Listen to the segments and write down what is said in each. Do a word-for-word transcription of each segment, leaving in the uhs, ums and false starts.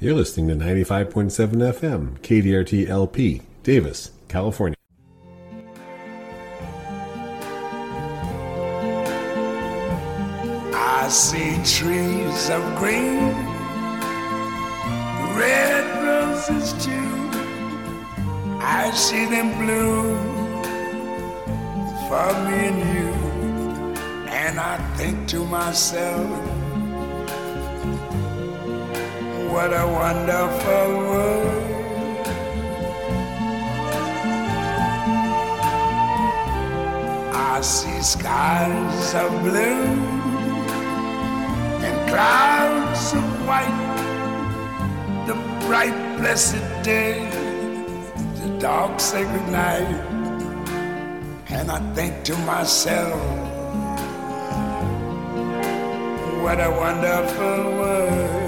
You're listening to ninety-five point seven F M, K D R T L P, Davis, California. I see trees of green, red roses too. I see them bloom for me and you. And I think to myself, what a wonderful world. I see skies of blue and clouds of white, the bright blessed day, the dark sacred night. And I think to myself, what a wonderful world.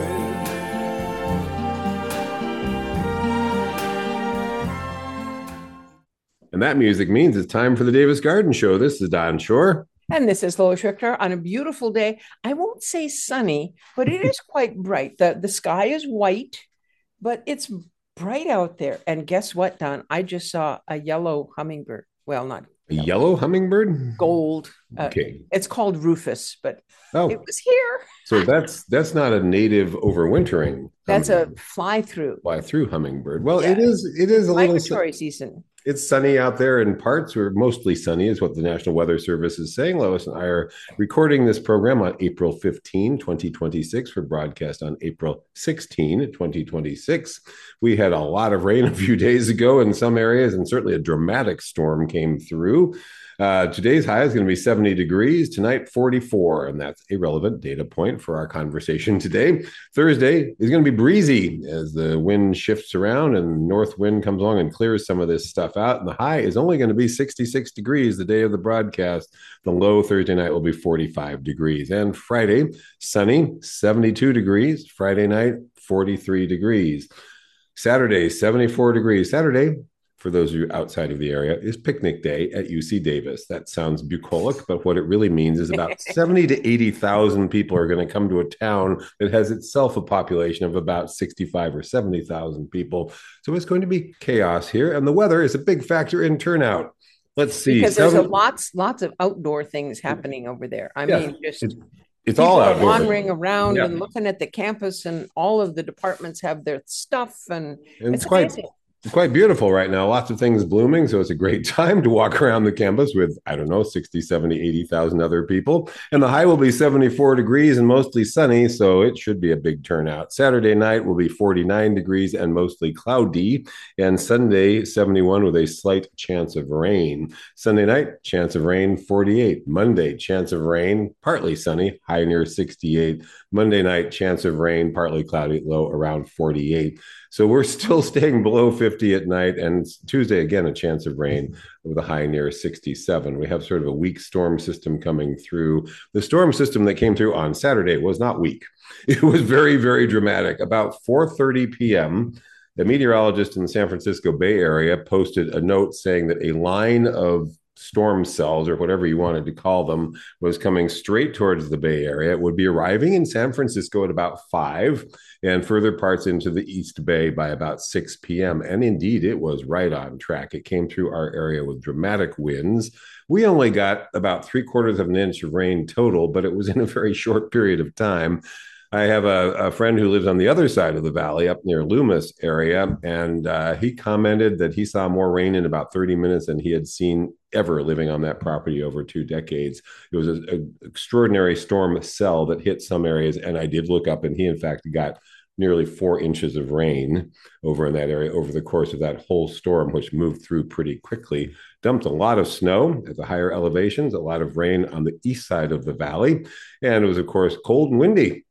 And that music means it's time for the Davis Garden Show. This is Don Shore. And this is Lois Richter on a beautiful day. I won't say sunny, but it is quite bright. The, the sky is white, but it's bright out there. And guess what, Don? I just saw a yellow hummingbird. Well, not a yellow, yellow hummingbird? Gold. Okay. Uh, it's called Rufus, but oh. it was here. So that's that's not a native overwintering. That's a fly-through. Fly-through hummingbird. Well, yeah. it is it is a migratory little season. It's sunny out there in parts, or mostly sunny is what the National Weather Service is saying. Lois and I are recording this program on April fifteenth, twenty twenty-six for broadcast on April sixteenth, twenty twenty-six. We had a lot of rain a few days ago in some areas, and certainly a dramatic storm came through. Uh, today's high is going to be seventy degrees, tonight forty-four, and that's a relevant data point for our conversation today. Thursday is going to be breezy as the wind shifts around and north wind comes along and clears some of this stuff out, and the high is only going to be sixty-six degrees the day of the broadcast. The low Thursday night will be forty-five degrees, and Friday, sunny, seventy-two degrees, Friday night, forty-three degrees. Saturday, seventy-four degrees. Saturday, for those of you outside of the area, is picnic day at U C Davis. That sounds bucolic, but what it really means is about seventy to eighty thousand people are going to come to a town that has itself a population of about sixty-five or seventy thousand people. So it's going to be chaos here, and the weather is a big factor in turnout. Let's see. Because there's a lots, lots of outdoor things happening over there. I yeah, mean, just it's, it's all outdoor. Wandering around yeah. and looking at the campus, and all of the departments have their stuff, and, and it's, it's quite. amazing. It's quite beautiful right now. Lots of things blooming. So it's a great time to walk around the campus with, I don't know, sixty, seventy, eighty thousand other people. And the high will be seventy-four degrees and mostly sunny. So it should be a big turnout. Saturday night will be forty-nine degrees and mostly cloudy. And Sunday, seventy-one with a slight chance of rain. Sunday night, chance of rain, forty-eight. Monday, chance of rain, partly sunny, high near sixty-eight. Monday night, chance of rain, partly cloudy, low around forty-eight. So we're still staying below fifty at night, and Tuesday, again, a chance of rain with a high near sixty-seven. We have sort of a weak storm system coming through. The storm system that came through on Saturday was not weak. It was very, very dramatic. About four thirty p.m., a meteorologist in the San Francisco Bay Area posted a note saying that a line of storm cells, or whatever you wanted to call them, was coming straight towards the Bay Area. It would be arriving in San Francisco at about five and further parts into the East Bay by about six p.m. And indeed, it was right on track. It came through our area with dramatic winds. We only got about three quarters of an inch of rain total, but it was in a very short period of time. I have a, a friend who lives on the other side of the valley up near Loomis area, and uh, he commented that he saw more rain in about thirty minutes than he had seen ever living on that property over two decades. It was an extraordinary storm cell that hit some areas, and I did look up, and he, in fact, got nearly four inches of rain over in that area over the course of that whole storm, which moved through pretty quickly. Dumped a lot of snow at the higher elevations, a lot of rain on the east side of the valley, and it was, of course, cold and windy.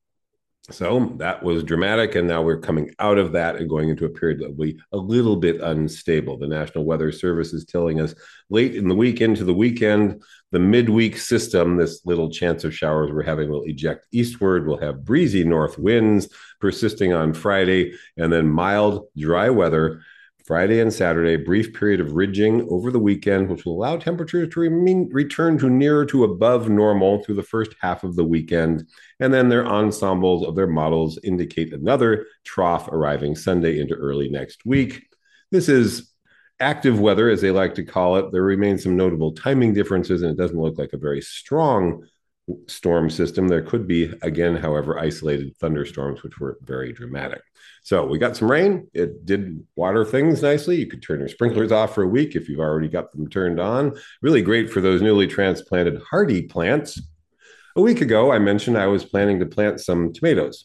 So that was dramatic, and now we're coming out of that and going into a period that will be a little bit unstable. The National Weather Service is telling us late in the week into the weekend, the midweek system, this little chance of showers we're having will eject eastward. We'll have breezy north winds persisting on Friday, and then mild, dry weather Friday and Saturday, brief period of ridging over the weekend, which will allow temperatures to remain, return to nearer to above normal through the first half of the weekend. And then their ensembles of their models indicate another trough arriving Sunday into early next week. This is active weather, as they like to call it. There remain some notable timing differences, and it doesn't look like a very strong storm system. There could be, again, however, isolated thunderstorms, which were very dramatic. So we got some rain. It did water things nicely. You could turn your sprinklers off for a week if you've already got them turned on. Really great for those newly transplanted hardy plants. A week ago, I mentioned I was planning to plant some tomatoes.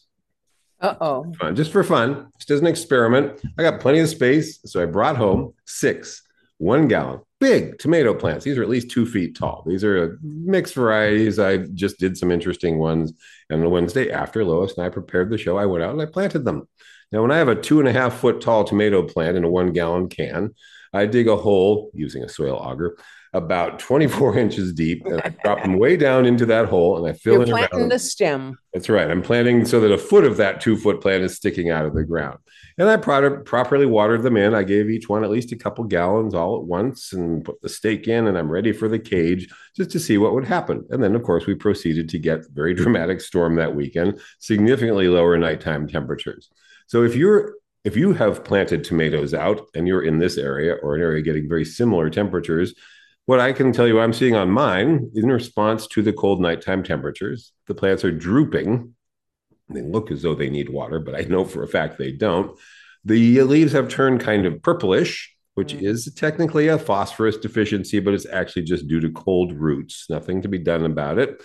Uh-oh. Fun, just for fun, just as an experiment. I got plenty of space, so I brought home six one gallon big tomato plants. These are at least two feet tall. These are mixed varieties. I just did some interesting ones. And the Wednesday after Lois and I prepared the show, I went out and I planted them. Now, when I have a two and a half foot tall tomato plant in a one gallon can, I dig a hole using a soil auger about twenty-four inches deep, and I drop them way down into that hole, and I fill You're in planting around the stem. That's right. I'm planting so that a foot of that two foot plant is sticking out of the ground. And I pro- properly watered them in. I gave each one at least a couple gallons all at once and put the stake in, and I'm ready for the cage just to see what would happen. And then, of course, we proceeded to get a very dramatic storm that weekend, significantly lower nighttime temperatures. So if you're if you have planted tomatoes out and you're in this area or an area getting very similar temperatures, what I can tell you I'm seeing on mine, in response to the cold nighttime temperatures, the plants are drooping. They look as though they need water, but I know for a fact they don't. The leaves have turned kind of purplish, which mm. is technically a phosphorus deficiency, but it's actually just due to cold roots. Nothing to be done about it.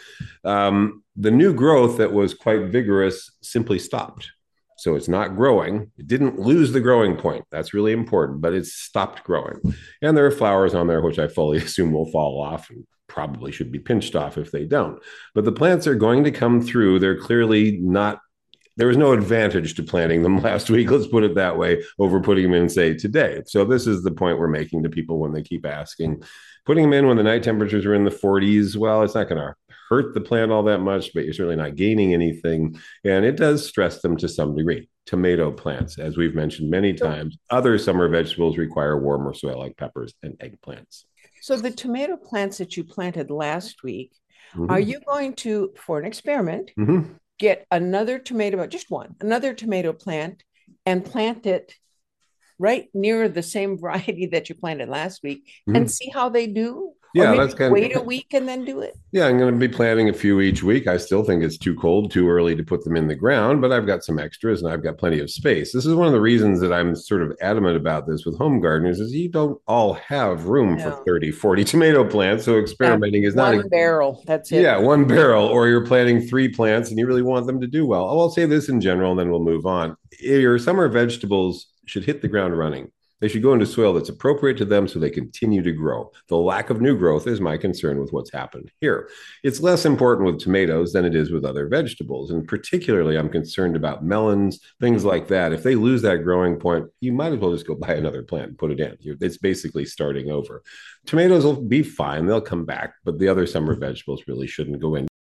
Um, the new growth that was quite vigorous simply stopped. So it's not growing. It didn't lose the growing point. That's really important, but it's stopped growing. And there are flowers on there, which I fully assume will fall off and probably should be pinched off if they don't. But the plants are going to come through. They're clearly not, there was no advantage to planting them last week, let's put it that way, over putting them in, say, today. So this is the point we're making to people when they keep asking. Putting them in when the night temperatures are in the forties, well, it's not going to hurt the plant all that much, but you're certainly not gaining anything. And it does stress them to some degree. Tomato plants, as we've mentioned many times, other summer vegetables require warmer soil like peppers and eggplants. So the tomato plants that you planted last week, mm-hmm. are you going to, for an experiment, mm-hmm. get another tomato, just one, another tomato plant and plant it right near the same variety that you planted last week mm-hmm. and see how they do? Yeah, that's kind wait of, a week and then do it. Yeah, I'm going to be planting a few each week. I still think it's too cold, too early to put them in the ground, but I've got some extras and I've got plenty of space. This is one of the reasons that I'm sort of adamant about this with home gardeners is you don't all have room no. for thirty, forty tomato plants. So experimenting yeah, is not one a, barrel. That's it. Yeah, one barrel, or you're planting three plants and you really want them to do well. Oh, I'll say this in general, and then we'll move on. Your summer vegetables should hit the ground running. They should go into soil that's appropriate to them so they continue to grow. The lack of new growth is my concern with what's happened here. It's less important with tomatoes than it is with other vegetables. And particularly, I'm concerned about melons, things like that. If they lose that growing point, you might as well just go buy another plant and put it in. It's basically starting over. Tomatoes will be fine. They'll come back. But the other summer vegetables really shouldn't go in.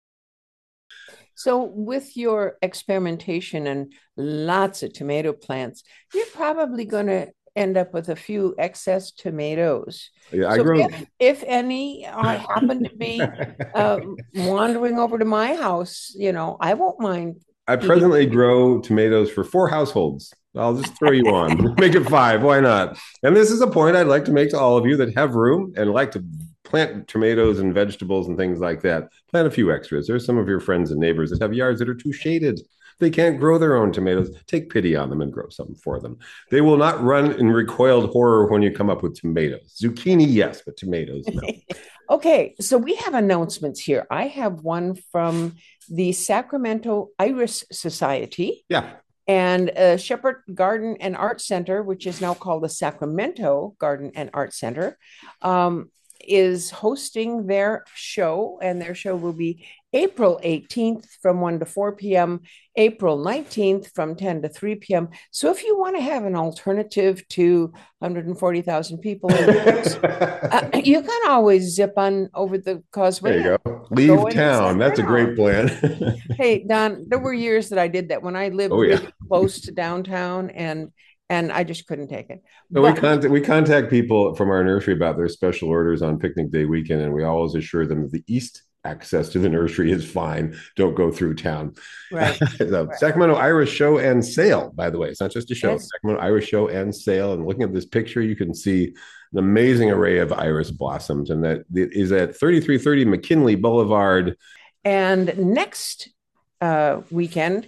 So with your experimentation and lots of tomato plants, you're probably going to end up with a few excess tomatoes. Yeah, I so grow. If, if any I happen to be uh, wandering over to my house, you know, I won't mind. I presently grow tomatoes for four households. I'll just throw you on. Make it five. Why not? And this is a point I'd like to make to all of you that have room and like to plant tomatoes and vegetables and things like that. Plant a few extras. There's some of your friends and neighbors that have yards that are too shaded. They can't grow their own tomatoes. Take pity on them and grow something for them. They will not run in recoiled horror when you come up with tomatoes. Zucchini, yes, but tomatoes, no. Okay, so we have announcements here. I have one from the Sacramento Iris Society. Yeah. And uh, Shepherd Garden and Art Center, which is now called the Sacramento Garden and Art Center, um, is hosting their show, and their show will be April eighteenth from one to four p.m., April nineteenth from ten to three p.m. So if you want to have an alternative to one hundred forty thousand people, uh, you can always zip on over the causeway. There you go. Leave town. That's a great plan. Hey, Don, there were years that I did that when I lived oh, yeah. really close to downtown, and and I just couldn't take it. So we But contact we contact people from our nursery about their special orders on picnic day weekend, and we always assure them that the east access to the nursery is fine. Don't go through town. right, So, right. Sacramento Iris Show and Sale, by the way, it's not just a show. Yes. Sacramento Iris Show and Sale. And looking at this picture, you can see an amazing array of iris blossoms, and that it is at thirty-three thirty McKinley Boulevard. And next uh, weekend,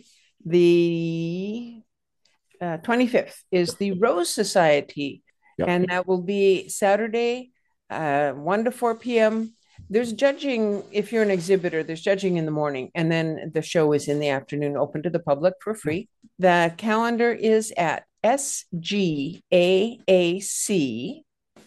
the uh, twenty-fifth, is the Rose Society. Yep. And that will be Saturday, uh, one to four p.m. There's judging, if you're an exhibitor, there's judging in the morning, and then the show is in the afternoon, open to the public for free. The calendar is at S G A A C.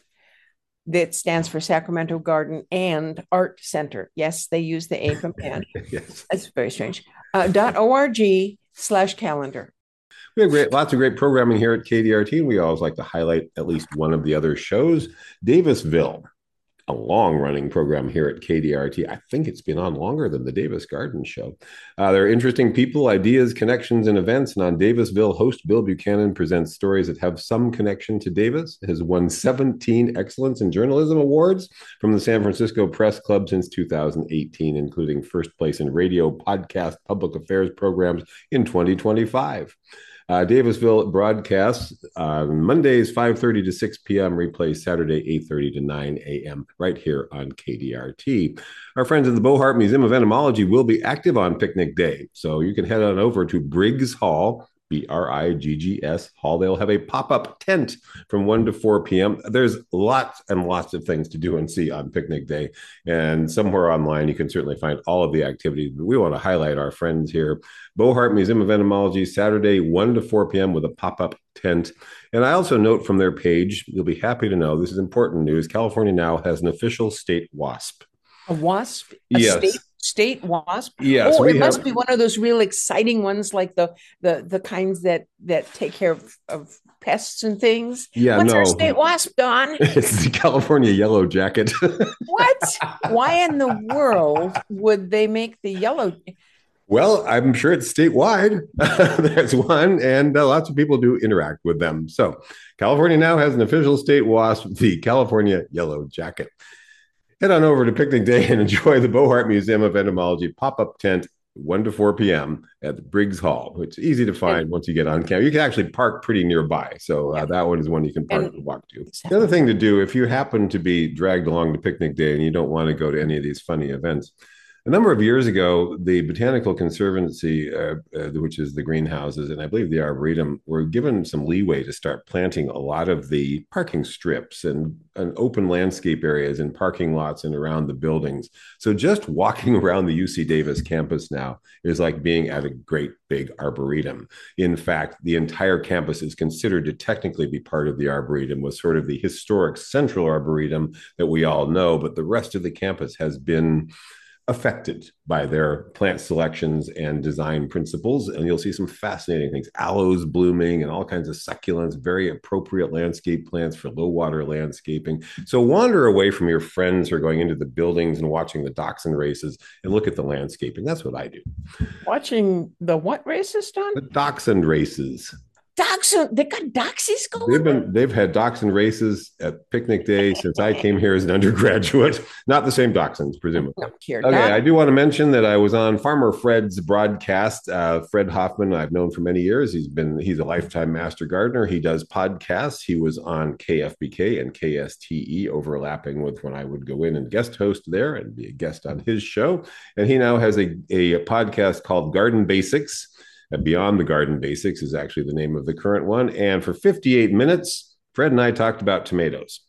That stands for Sacramento Garden and Art Center. Yes, they use the A from and. Yes. That's very strange. Uh, dot org slash calendar. We have great, lots of great programming here at K D R T. We always like to highlight at least one of the other shows. Davisville, a long-running program here at K D R T. I think it's been on longer than the Davis Garden Show. Uh, there are interesting people, ideas, connections, and events. And on Davisville, host Bill Buchanan presents stories that have some connection to Davis. Has won seventeen Excellence in Journalism Awards from the San Francisco Press Club since two thousand eighteen, including first place in radio, podcast, public affairs programs in twenty twenty-five. Uh, Davisville broadcasts on Mondays, five thirty to six p.m., replays Saturday, eight thirty to nine a.m., right here on K D R T. Our friends at the Bohart Museum of Entomology will be active on Picnic Day, so you can head on over to Briggs Hall, B R I G G S Hall. They'll have a pop-up tent from one to four p.m. There's lots and lots of things to do and see on Picnic Day, and somewhere online you can certainly find all of the activities. But we want to highlight our friends here. Bohart Museum of Entomology, Saturday, one to four p.m. with a pop-up tent. And I also note from their page, you'll be happy to know, this is important news, California now has an official state WASP. A wasp? A Yes. state, state wasp? Yes, Oh, we it have- must be one of those real exciting ones, like the the the kinds that that take care of, of pests and things. Yeah, What's no. our state wasp, Don? It's the California yellow jacket. What? Why in the world would they make the yellow? Well, I'm sure it's statewide. There's one, and uh, lots of people do interact with them. So California now has an official state WASP, the California yellow jacket. Head on over to Picnic Day and enjoy the Bohart Museum of Entomology pop-up tent, one to four p.m. at Briggs Hall, which is easy to find and once you get on campus. You can actually park pretty nearby. So uh, that one is one you can park and, and walk to. The other thing to do, if you happen to be dragged along to Picnic Day and you don't want to go to any of these funny events, a number of years ago, the Botanical Conservancy, uh, uh, which is the greenhouses, and I believe the Arboretum, were given some leeway to start planting a lot of the parking strips and, and open landscape areas in parking lots and around the buildings. So just walking around the U C Davis campus now is like being at a great big Arboretum. In fact, the entire campus is considered to technically be part of the Arboretum, with sort of the historic Central Arboretum that we all know, but the rest of the campus has been affected by their plant selections and design principles. And you'll see some fascinating things, aloes blooming and all kinds of succulents, very appropriate landscape plants for low water landscaping. So wander away from your friends who are going into the buildings and watching the dachshund races and look at the landscaping. That's what I do. Watching the what races, Don? The dachshund races. Dachshund, they got doxies going. They've been they've had dachshund races at Picnic Day since I came here as an undergraduate. Not the same dachshunds, presumably. No, here, Okay, Don. I do want to mention that I was on Farmer Fred's broadcast. Uh, Fred Hoffman, I've known for many years. He's been he's a lifetime master gardener. He does podcasts. He was on K F B K and K S T E, overlapping with when I would go in and guest host there and be a guest on his show. And he now has a, a podcast called Garden Basics. Uh, Beyond the Garden Basics is actually the name of the current one. And for fifty-eight minutes, Fred and I talked about tomatoes.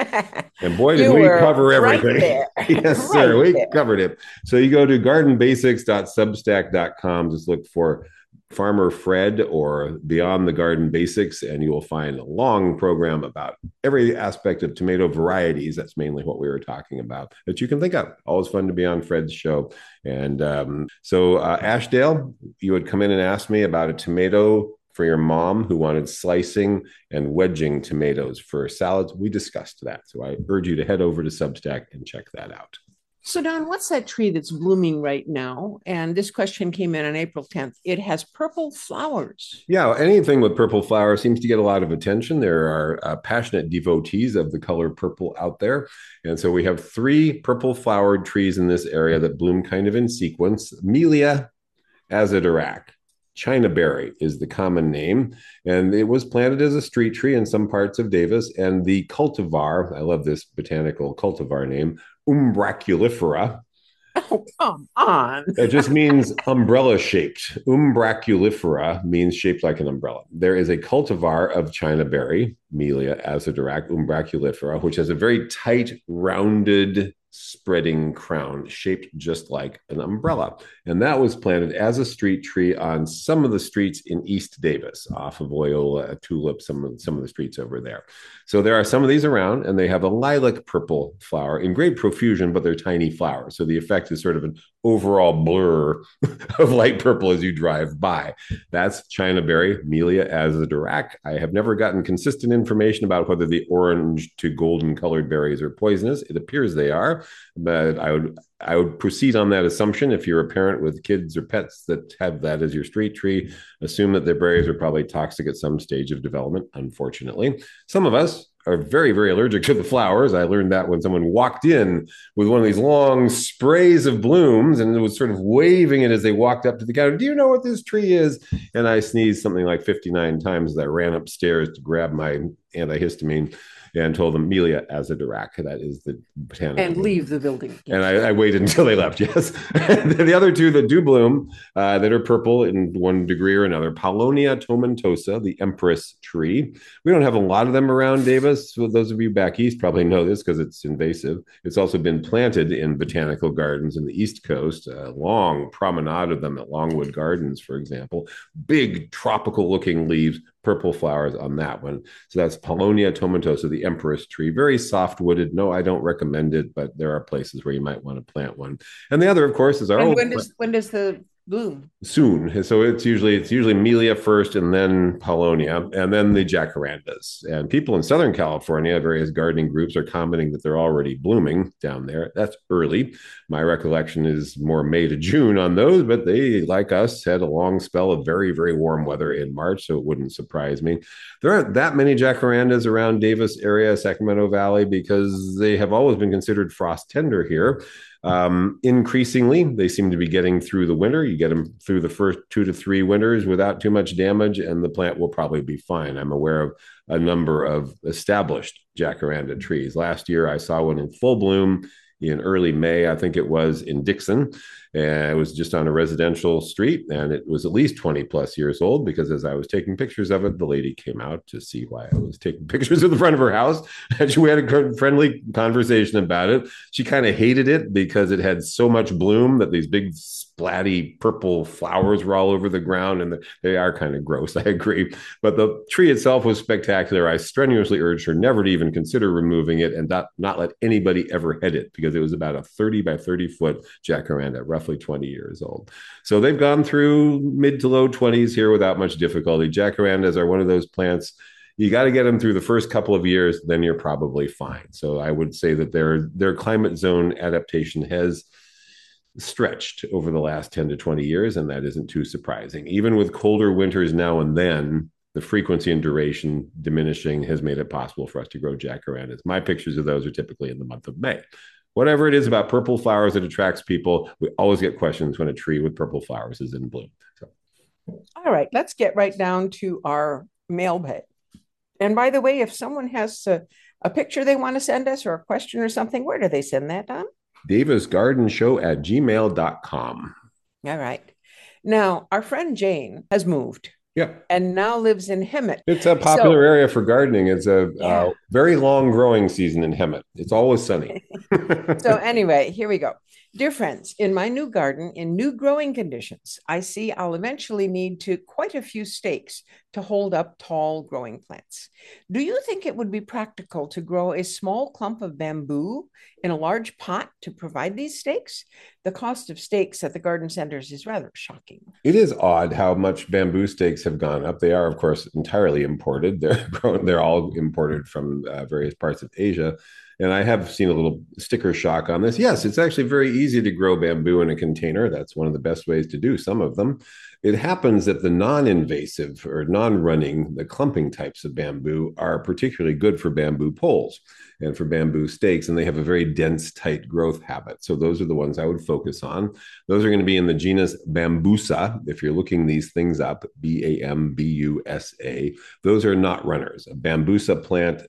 And boy, did You we were cover everything. right there. Yes, Right sir. We there. covered it. So you go to garden basics dot substack dot com, just look for Farmer Fred or Beyond the Garden Basics, and you will find a long program about every aspect of tomato varieties. That's mainly what we were talking about that you can think of. Always fun to be on Fred's show. And um, so, uh, Ashdale, you would come in and ask me about a tomato for your mom who wanted slicing and wedging tomatoes for salads. We discussed that. So I urge you to head over to Substack and check that out. So, Don, what's that tree that's blooming right now? And this question came in on April tenth. It has purple flowers. Yeah, anything with purple flower seems to get a lot of attention. There are uh, passionate devotees of the color purple out there. And so we have three purple flowered trees in this area that bloom kind of in sequence. Melia azadirach. China berry is the common name, and it was planted as a street tree in some parts of Davis. And the cultivar, I love this botanical cultivar name, Umbraculifera. Oh, come on. It just means umbrella shaped. Umbraculifera means shaped like an umbrella. There is a cultivar of China berry, Melia azadirach umbraculifera, which has a very tight, rounded, spreading crown shaped just like an umbrella. And that was planted as a street tree on some of the streets in East Davis, off of Loyola, Tulip, some of, some of the streets over there. So there are some of these around, and they have a lilac purple flower in great profusion, but they're tiny flowers. So the effect is sort of an overall blur of light purple as you drive by. That's China berry, Melia azadirach. I have never gotten consistent information about whether the orange to golden colored berries are poisonous. It appears they are, but I would I would proceed on that assumption. If you're a parent with kids or pets that have that as your street tree, assume that their berries are probably toxic at some stage of development, unfortunately. Some of us are very, very allergic to the flowers. I learned that when someone walked in with one of these long sprays of blooms and was sort of waving it as they walked up to the counter. Do you know what this tree is? And I sneezed something like fifty-nine times as I ran upstairs to grab my antihistamine and told them Melia azadirach. That is the botanical. And leave the building. Yes. And I, I waited until they left, yes. The other two that do bloom, uh, that are purple in one degree or another, Paulownia tomentosa, the empress tree. We don't have a lot of them around Davis. So those of you back east probably know this because it's invasive. It's also been planted in botanical gardens in the East Coast, a long promenade of them at Longwood Gardens, for example. Big tropical looking leaves, purple flowers on that one. So that's Paulownia tomentosa, the empress tree. Very soft wooded. No, I don't recommend it, but there are places where you might want to plant one. And the other, of course, is our And old when does when does the bloom? Soon. So it's usually it's usually Melia first and then Paulownia and then the jacarandas. And people in Southern California, various gardening groups are commenting that they're already blooming down there. That's early. My recollection is more May to June on those, but they, like us, had a long spell of very, very warm weather in March, so it wouldn't surprise me. There aren't that many jacarandas around Davis area, Sacramento Valley, because they have always been considered frost tender here. Um, increasingly, they seem to be getting through the winter. You get them through the first two to three winters without too much damage, and the plant will probably be fine. I'm aware of a number of established jacaranda trees. Last year, I saw one in full bloom in early May, I think it was in Dixon. And it was just on a residential street, and it was at least twenty plus years old because as I was taking pictures of it, the lady came out to see why I was taking pictures of the front of her house. And we had a friendly conversation about it. She kind of hated it because it had so much bloom that these big splatty purple flowers were all over the ground, and they are kind of gross. I agree. But the tree itself was spectacular. I strenuously urged her never to even consider removing it and not, not let anybody ever hit it because it was about a thirty by thirty foot jacaranda, roughly twenty years old. So they've gone through mid to low twenties here without much difficulty. Jacarandas are one of those plants. You got to get them through the first couple of years, then you're probably fine. So I would say that their their climate zone adaptation has stretched over the last ten to twenty years, and that isn't too surprising. Even with colder winters now and then, the frequency and duration diminishing has made it possible for us to grow jacarandas. My pictures of those are typically in the month of May. Whatever it is about purple flowers that attracts people, we always get questions when a tree with purple flowers is in bloom. So. All right, let's get right down to our mailbag. And by the way, if someone has a, a picture they want to send us or a question or something, where do they send that, Don? Davis Garden Show at gmail dot com. All right. Now, our friend Jane has moved. Yeah. And now lives in Hemet. It's a popular so, area for gardening. It's a yeah. uh, very long growing season in Hemet. It's always sunny. So anyway, here we go. Dear friends, in my new garden, in new growing conditions, I see I'll eventually need to quite a few stakes to hold up tall growing plants. Do you think it would be practical to grow a small clump of bamboo in a large pot to provide these stakes? The cost of stakes at the garden centers is rather shocking. It is odd how much bamboo stakes have gone up. They are, of course, entirely imported. They're grown, they're all imported from uh, various parts of Asia. And I have seen a little sticker shock on this. Yes, it's actually very easy to grow bamboo in a container. That's one of the best ways to do some of them. It happens that the non-invasive or non-running, the clumping types of bamboo are particularly good for bamboo poles and for bamboo stakes, and they have a very dense, tight growth habit. So those are the ones I would focus on. Those are going to be in the genus Bambusa. If you're looking these things up, B A M B U S A, those are not runners. A Bambusa plant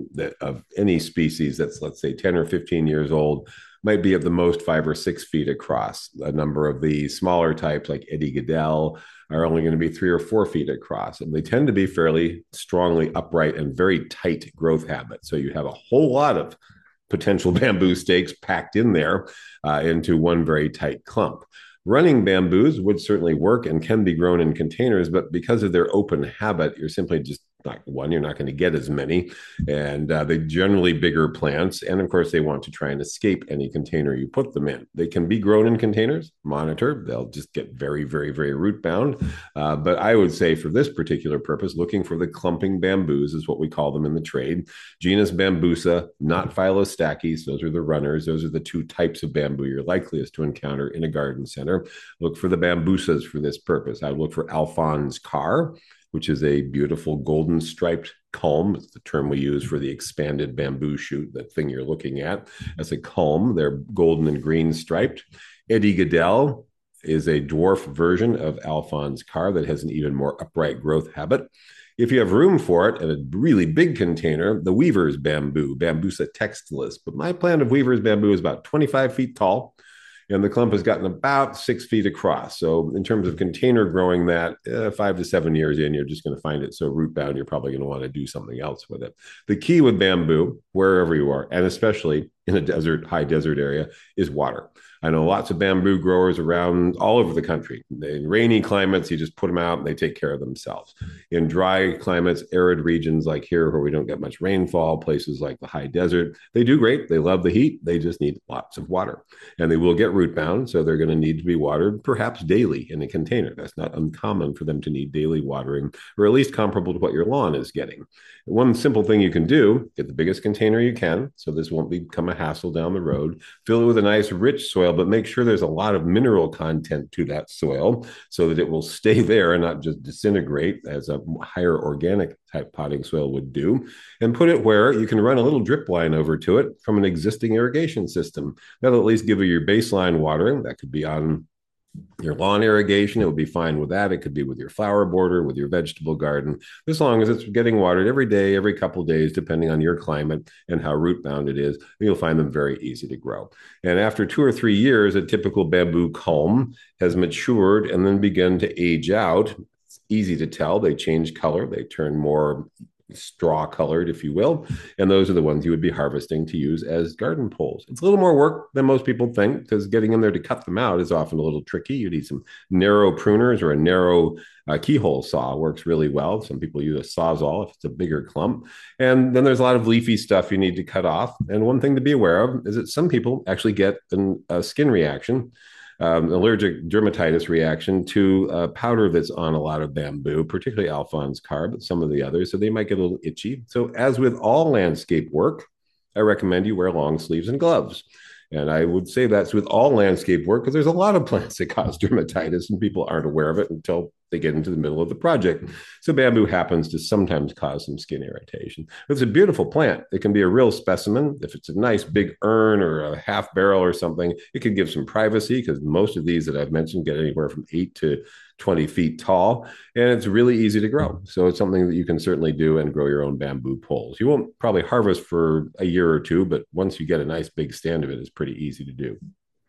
of any species that's, let's say, ten or fifteen years old might be at the most five or six feet across. A number of the smaller types like Eddie Gaedel are only going to be three or four feet across. And they tend to be fairly strongly upright and very tight growth habits. So you have a whole lot of potential bamboo stakes packed in there uh, into one very tight clump. Running bamboos would certainly work and can be grown in containers, but because of their open habit, you're simply just not one, you're not going to get as many. And uh, they're generally bigger plants. And of course, they want to try and escape any container you put them in. They can be grown in containers, monitor. They'll just get very, very, very root bound. Uh, but I would say for this particular purpose, looking for the clumping bamboos is what we call them in the trade. Genus Bambusa, not Phyllostachys. Those are the runners. Those are the two types of bamboo you're likeliest to encounter in a garden center. Look for the Bambusas for this purpose. I would look for Alphonse Carr, which is a beautiful golden striped culm. It's the term we use for the expanded bamboo shoot, that thing you're looking at. As a culm, they're golden and green striped. Eddie Gaedel is a dwarf version of Alphonse Carr that has an even more upright growth habit. If you have room for it in a really big container, the Weaver's bamboo, Bambusa textilis. But my plant of Weaver's bamboo is about twenty-five feet tall, and the clump has gotten about six feet across. So in terms of container growing that, uh, five to seven years in, you're just going to find it so root bound, you're probably going to want to do something else with it. The key with bamboo, wherever you are, and especially in a desert, high desert area, is water. I know lots of bamboo growers around all over the country. In rainy climates, you just put them out and they take care of themselves. In dry climates, arid regions like here where we don't get much rainfall, places like the high desert, they do great. They love the heat. They just need lots of water. And they will get root bound, so they're going to need to be watered perhaps daily in a container. That's not uncommon for them to need daily watering, or at least comparable to what your lawn is getting. One simple thing you can do, get the biggest container you can, so this won't become a hassle down the road. Fill it with a nice rich soil, but make sure there's a lot of mineral content to that soil so that it will stay there and not just disintegrate as a higher organic type potting soil would do. And put it where you can run a little drip line over to it from an existing irrigation system. That'll at least give you your baseline watering. That could be on your lawn irrigation. It would be fine with that. It could be with your flower border, with your vegetable garden, as long as it's getting watered every day, every couple of days, depending on your climate and how root bound it is. You'll find them very easy to grow. And after two or three years, a typical bamboo culm has matured and then begun to age out. It's easy to tell. They change color. They turn more straw colored, if you will. And those are the ones you would be harvesting to use as garden poles. It's a little more work than most people think, because getting in there to cut them out is often a little tricky. You need some narrow pruners, or a narrow uh, keyhole saw works really well. Some people use a sawzall if it's a bigger clump. And then there's a lot of leafy stuff you need to cut off. And one thing to be aware of is that some people actually get an, a skin reaction, Um, allergic dermatitis reaction to uh, powder that's on a lot of bamboo, particularly Alphonse Carr, but some of the others. So they might get a little itchy. So as with all landscape work, I recommend you wear long sleeves and gloves. And I would say that's with all landscape work, because there's a lot of plants that cause dermatitis and people aren't aware of it until they get into the middle of the project. So bamboo happens to sometimes cause some skin irritation. It's a beautiful plant. It can be a real specimen. If it's a nice big urn or a half barrel or something, it could give some privacy, because most of these that I've mentioned get anywhere from eight to twenty feet tall, and it's really easy to grow. So it's something that you can certainly do and grow your own bamboo poles. You won't probably harvest for a year or two, but once you get a nice big stand of it, it's pretty easy to do.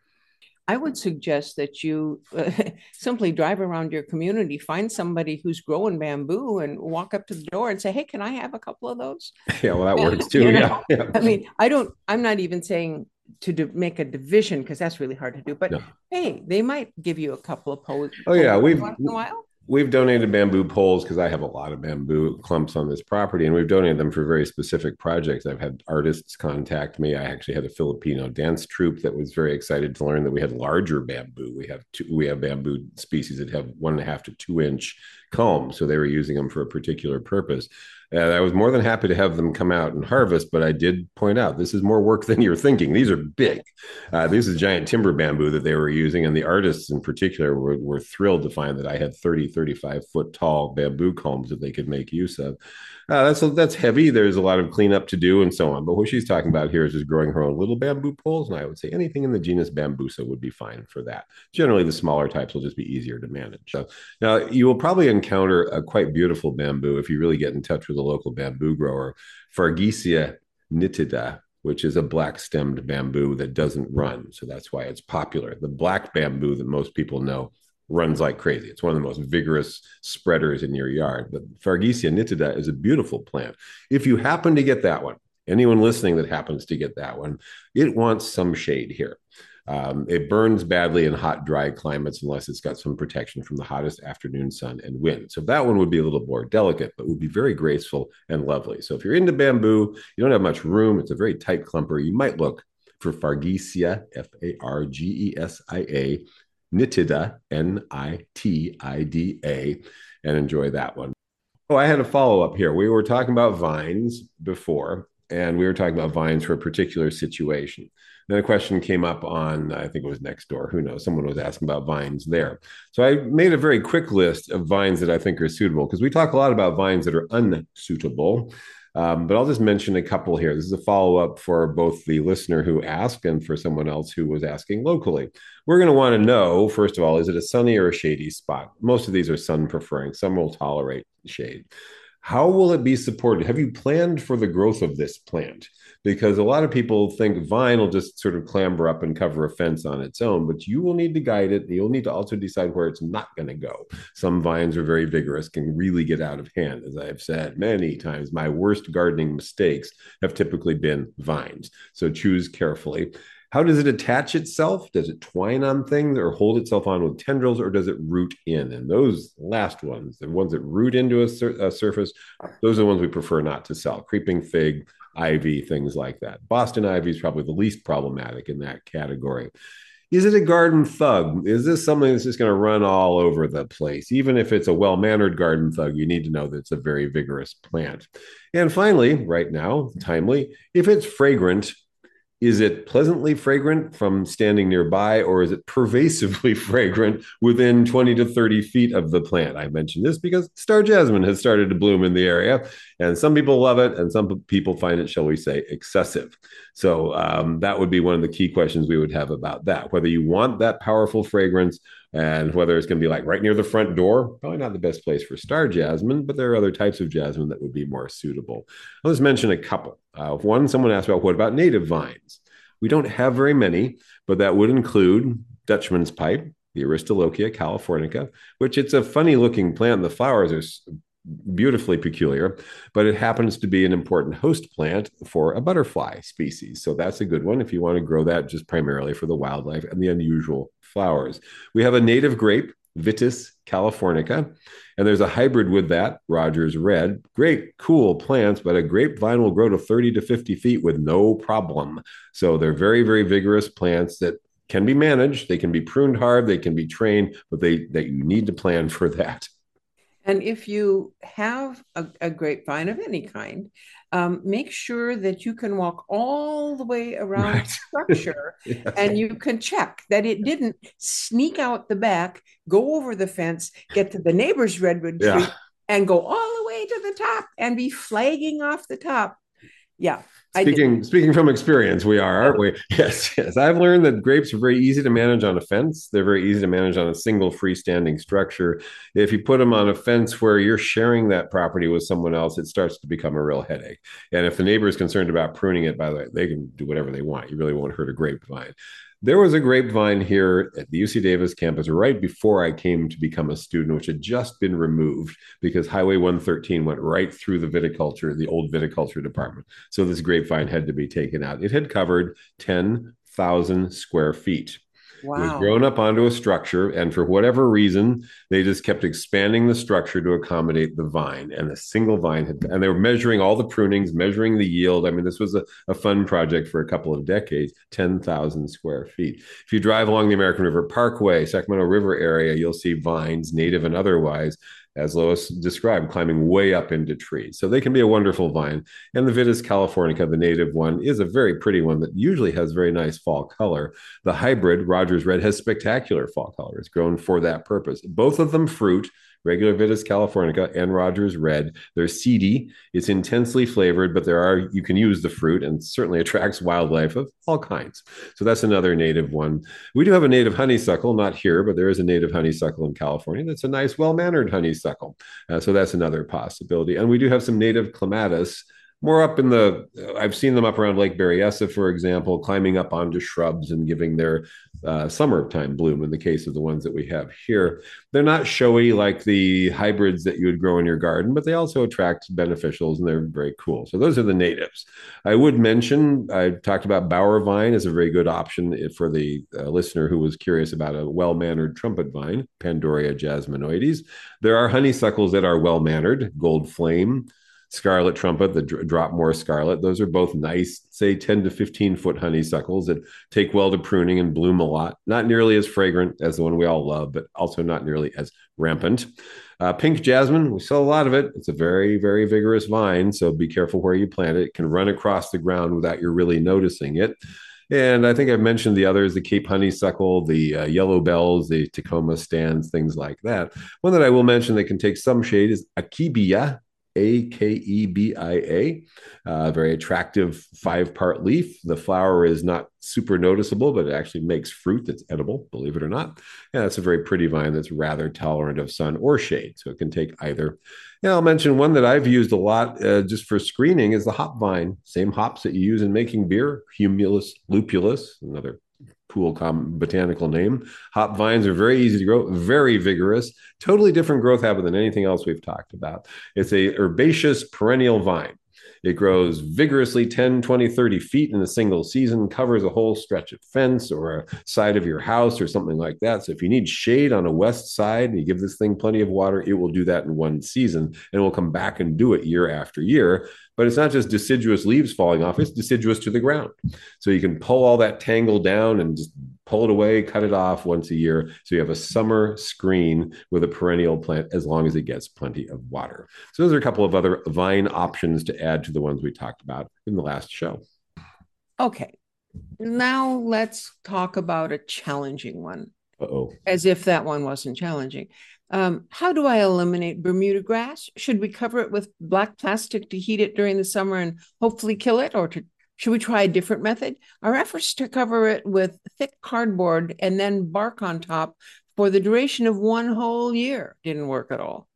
I would suggest that you uh, simply drive around your community, find somebody who's growing bamboo, and walk up to the door and say, "Hey, can I have a couple of those?" Yeah, well, that works too. You know? yeah, yeah. I mean, I don't, I'm not even saying to do, make a division, because that's really hard to do, but no. Hey, they might give you a couple of poles. Oh yeah, we've once in a while. We've donated bamboo poles because I have a lot of bamboo clumps on this property, and we've donated them for very specific projects. I've had artists contact me. I actually had a Filipino dance troupe that was very excited to learn that we had larger bamboo. We have two, we have bamboo species that have one and a half to two inch culms, so they were using them for a particular purpose. And I was more than happy to have them come out and harvest, but I did point out this is more work than you're thinking. These are big. Uh, this is giant timber bamboo that they were using, and the artists in particular were, were thrilled to find that I had thirty, thirty-five foot tall bamboo combs that they could make use of. Uh, that's that's heavy. There's a lot of cleanup to do and so on. But what she's talking about here is just growing her own little bamboo poles, and I would say anything in the genus Bambusa would be fine for that. Generally, the smaller types will just be easier to manage. So now you will probably encounter a quite beautiful bamboo if you really get in touch with a local bamboo grower, Fargesia nitida, which is a black stemmed bamboo that doesn't run. So that's why it's popular. The black bamboo that most people know runs like crazy. It's one of the most vigorous spreaders in your yard. But Fargesia nitida is a beautiful plant. If you happen to get that one, anyone listening that happens to get that one, it wants some shade here. Um, it burns badly in hot, dry climates unless it's got some protection from the hottest afternoon sun and wind. So that one would be a little more delicate, but would be very graceful and lovely. So if you're into bamboo, you don't have much room, it's a very tight clumper, you might look for Fargesia, F A R G E S I A, nitida, N I T I D A, and enjoy that one. Oh, I had a follow-up here. We were talking about vines before, and we were talking about vines for a particular situation. Then a question came up on, I think it was Nextdoor, who knows, someone was asking about vines there. So I made a very quick list of vines that I think are suitable, because we talk a lot about vines that are unsuitable. Um, but I'll just mention a couple here. This is a follow-up for both the listener who asked and for someone else who was asking locally. We're going to want to know, first of all, is it a sunny or a shady spot? Most of these are sun preferring. Some will tolerate shade. How will it be supported? Have you planned for the growth of this plant? Because a lot of people think vine will just sort of clamber up and cover a fence on its own, but you will need to guide it. You'll need to also decide where it's not going to go. Some vines are very vigorous, can really get out of hand. As I've said many times, my worst gardening mistakes have typically been vines. So choose carefully. How does it attach itself? Does it twine on things or hold itself on with tendrils, or does it root in? And those last ones, the ones that root into a, sur- a surface, those are the ones we prefer not to sell. Creeping fig, ivy, things like that. Boston ivy is probably the least problematic in that category. Is it a garden thug? Is this something that's just going to run all over the place? Even if it's a well-mannered garden thug, you need to know that it's a very vigorous plant. And finally, right now, timely, if it's fragrant, is it pleasantly fragrant from standing nearby, or is it pervasively fragrant within twenty to thirty feet of the plant? I mentioned this because star jasmine has started to bloom in the area, and some people love it, and some people find it, shall we say, excessive. So um, that would be one of the key questions we would have about that, whether you want that powerful fragrance and whether it's going to be like right near the front door. Probably not the best place for star jasmine, but there are other types of jasmine that would be more suitable. I'll just mention a couple. Uh, one, someone asked about what about native vines? We don't have very many, but that would include Dutchman's pipe, the Aristolochia californica, which it's a funny looking plant. The flowers are beautifully peculiar, but it happens to be an important host plant for a butterfly species. So that's a good one if you want to grow that just primarily for the wildlife and the unusual flowers. We have a native grape, Vitis californica, and there's a hybrid with that, Rogers Red. Great, cool plants, but a grapevine will grow to thirty to fifty feet with no problem. So they're very, very vigorous plants that can be managed. They can be pruned hard, they can be trained, but they that you need to plan for that. And if you have a, a grapevine of any kind, um, make sure that you can walk all the way around right. the structure yes. and you can check that it didn't sneak out the back, go over the fence, get to the neighbor's redwood tree, yeah. and go all the way to the top and be flagging off the top. Yeah. Speaking speaking from experience, we are, aren't we? Yes, yes. I've learned that grapes are very easy to manage on a fence. They're very easy to manage on a single freestanding structure. If you put them on a fence where you're sharing that property with someone else, it starts to become a real headache. And if the neighbor is concerned about pruning it, by the way, they can do whatever they want. You really won't hurt a grapevine. There was a grapevine here at the U C Davis campus right before I came to become a student, which had just been removed because Highway one thirteen went right through the viticulture, the old viticulture department. So this grapevine had to be taken out. It had covered ten thousand square feet. Wow. It was grown up onto a structure, and for whatever reason, they just kept expanding the structure to accommodate the vine. And the single vine had, and they were measuring all the prunings, measuring the yield. I mean, this was a, a fun project for a couple of decades, ten thousand square feet. If you drive along the American River Parkway, Sacramento River area, you'll see vines, native and otherwise, as Lois described, climbing way up into trees. So they can be a wonderful vine. And the Vitis californica, the native one, is a very pretty one that usually has very nice fall color. The hybrid, Rogers Red, has spectacular fall color. It's grown for that purpose. Both of them fruit, regular Vitis californica and Rogers Red. They're seedy. It's intensely flavored, but there are, you can use the fruit and certainly attracts wildlife of all kinds. So that's another native one. We do have a native honeysuckle, not here, but there is a native honeysuckle in California. That's a nice, well-mannered honeysuckle. Uh, so that's another possibility. And we do have some native clematis, more up in the, I've seen them up around Lake Berryessa, for example, climbing up onto shrubs and giving their uh, summertime bloom in the case of the ones that we have here. They're not showy like the hybrids that you would grow in your garden, but they also attract beneficials and they're very cool. So those are the natives. I would mention, I talked about bower vine as a very good option for the uh, listener who was curious about a well-mannered trumpet vine, Pandorea jasminoides. There are honeysuckles that are well-mannered, gold flame, scarlet trumpet, the drop more scarlet. Those are both nice, say ten to fifteen foot honeysuckles that take well to pruning and bloom a lot. Not nearly as fragrant as the one we all love, but also not nearly as rampant. Uh, pink jasmine, we sell a lot of it. It's a very, very vigorous vine, so be careful where you plant it. It can run across the ground without you really noticing it. And I think I've mentioned the others, the Cape honeysuckle, the uh, yellow bells, the Tacoma stands, things like that. One that I will mention that can take some shade is Akebia, A K E B I A, uh, very attractive five-part leaf. The flower is not super noticeable, but it actually makes fruit that's edible, believe it or not. And it's a very pretty vine that's rather tolerant of sun or shade, so it can take either. And I'll mention one that I've used a lot uh, just for screening is the hop vine. Same hops that you use in making beer, Humulus lupulus, another cool botanical name. Hop vines are very easy to grow, very vigorous, totally different growth habit than anything else we've talked about. It's a herbaceous perennial vine. It grows vigorously ten, twenty, thirty feet in a single season, covers a whole stretch of fence or a side of your house or something like that. So if you need shade on a west side and you give this thing plenty of water, it will do that in one season and will come back and do it year after year. But it's not just deciduous leaves falling off, it's deciduous to the ground. So you can pull all that tangle down and just pull it away, cut it off once a year. So you have a summer screen with a perennial plant as long as it gets plenty of water. So those are a couple of other vine options to add to the ones we talked about in the last show. Okay. Now let's talk about a challenging one. Uh-oh. As if that one wasn't challenging. Um, how do I eliminate Bermuda grass? Should we cover it with black plastic to heat it during the summer and hopefully kill it, or to, should we try a different method? Our efforts to cover it with thick cardboard and then bark on top for the duration of one whole year didn't work at all.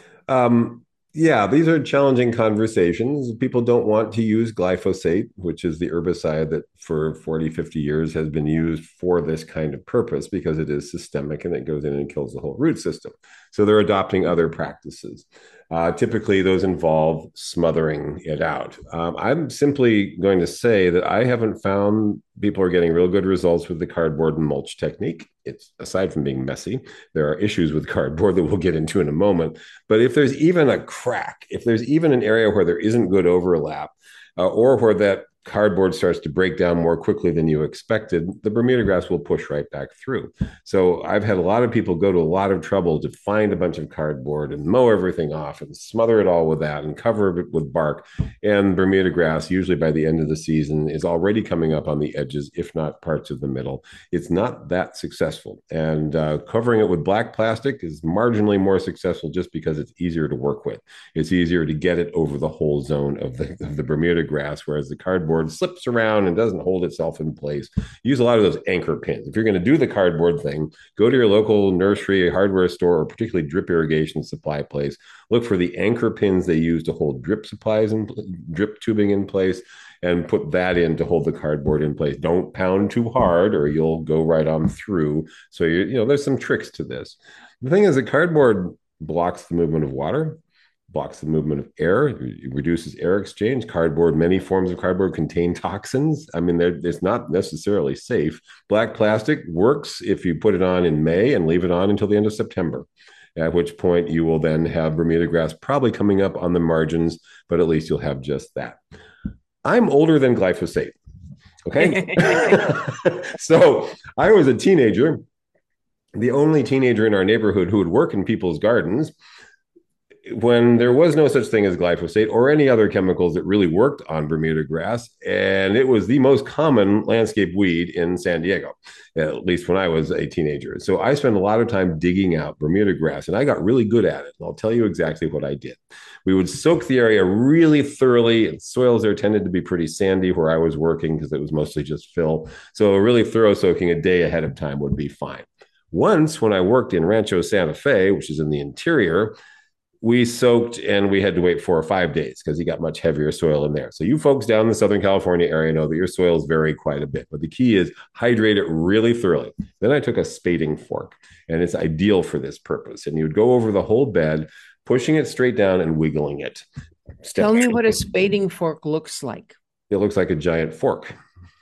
Um, yeah, these are challenging conversations. People don't want to use glyphosate, which is the herbicide that for forty, fifty years has been used for this kind of purpose because it is systemic and it goes in and kills the whole root system. So they're adopting other practices. Uh, typically, those involve smothering it out. Um, I'm simply going to say that I haven't found people are getting real good results with the cardboard and mulch technique. It's aside from being messy, there are issues with cardboard that we'll get into in a moment. But if there's even a crack, if there's even an area where there isn't good overlap, uh, or where that cardboard starts to break down more quickly than you expected, the Bermuda grass will push right back through. So I've had a lot of people go to a lot of trouble to find a bunch of cardboard and mow everything off and smother it all with that and cover it with bark. And Bermuda grass, usually by the end of the season, is already coming up on the edges, if not parts of the middle. It's not that successful. And uh, covering it with black plastic is marginally more successful just because it's easier to work with. It's easier to get it over the whole zone of the, of the Bermuda grass, whereas the cardboard slips around and doesn't hold itself in place. Use a lot of those anchor pins. If you're going to do the cardboard thing, go to your local nursery, hardware store, or particularly drip irrigation supply place. Look for the anchor pins they use to hold drip supplies and drip tubing in place, and put that in to hold the cardboard in place. Don't pound too hard or you'll go right on through. So, you, you know, there's some tricks to this. The thing is that cardboard blocks the movement of water, blocks the movement of air, it reduces air exchange. Cardboard, many forms of cardboard contain toxins. I mean, it's not necessarily safe. Black plastic works if you put it on in May and leave it on until the end of September, at which point you will then have Bermuda grass probably coming up on the margins, but at least you'll have just that. I'm older than glyphosate, okay? So I was a teenager, the only teenager in our neighborhood who would work in people's gardens. when there was no such thing as glyphosate or any other chemicals that really worked on Bermuda grass. And it was the most common landscape weed in San Diego, at least when I was a teenager. So I spent a lot of time digging out Bermuda grass, and I got really good at it. And I'll tell you exactly what I did. We would soak the area really thoroughly. And soils there tended to be pretty sandy where I was working because it was mostly just fill. So a really thorough soaking a day ahead of time would be fine. Once, when I worked in Rancho Santa Fe, which is in the interior, we soaked and we had to wait four or five days because you got much heavier soil in there. So you folks down in the Southern California area know that your soils vary quite a bit, but the key is hydrate it really thoroughly. Then I took a spading fork, and it's ideal for this purpose. And you would go over the whole bed, pushing it straight down and wiggling it. Step Tell me what a spading fork looks like. It looks like a giant fork.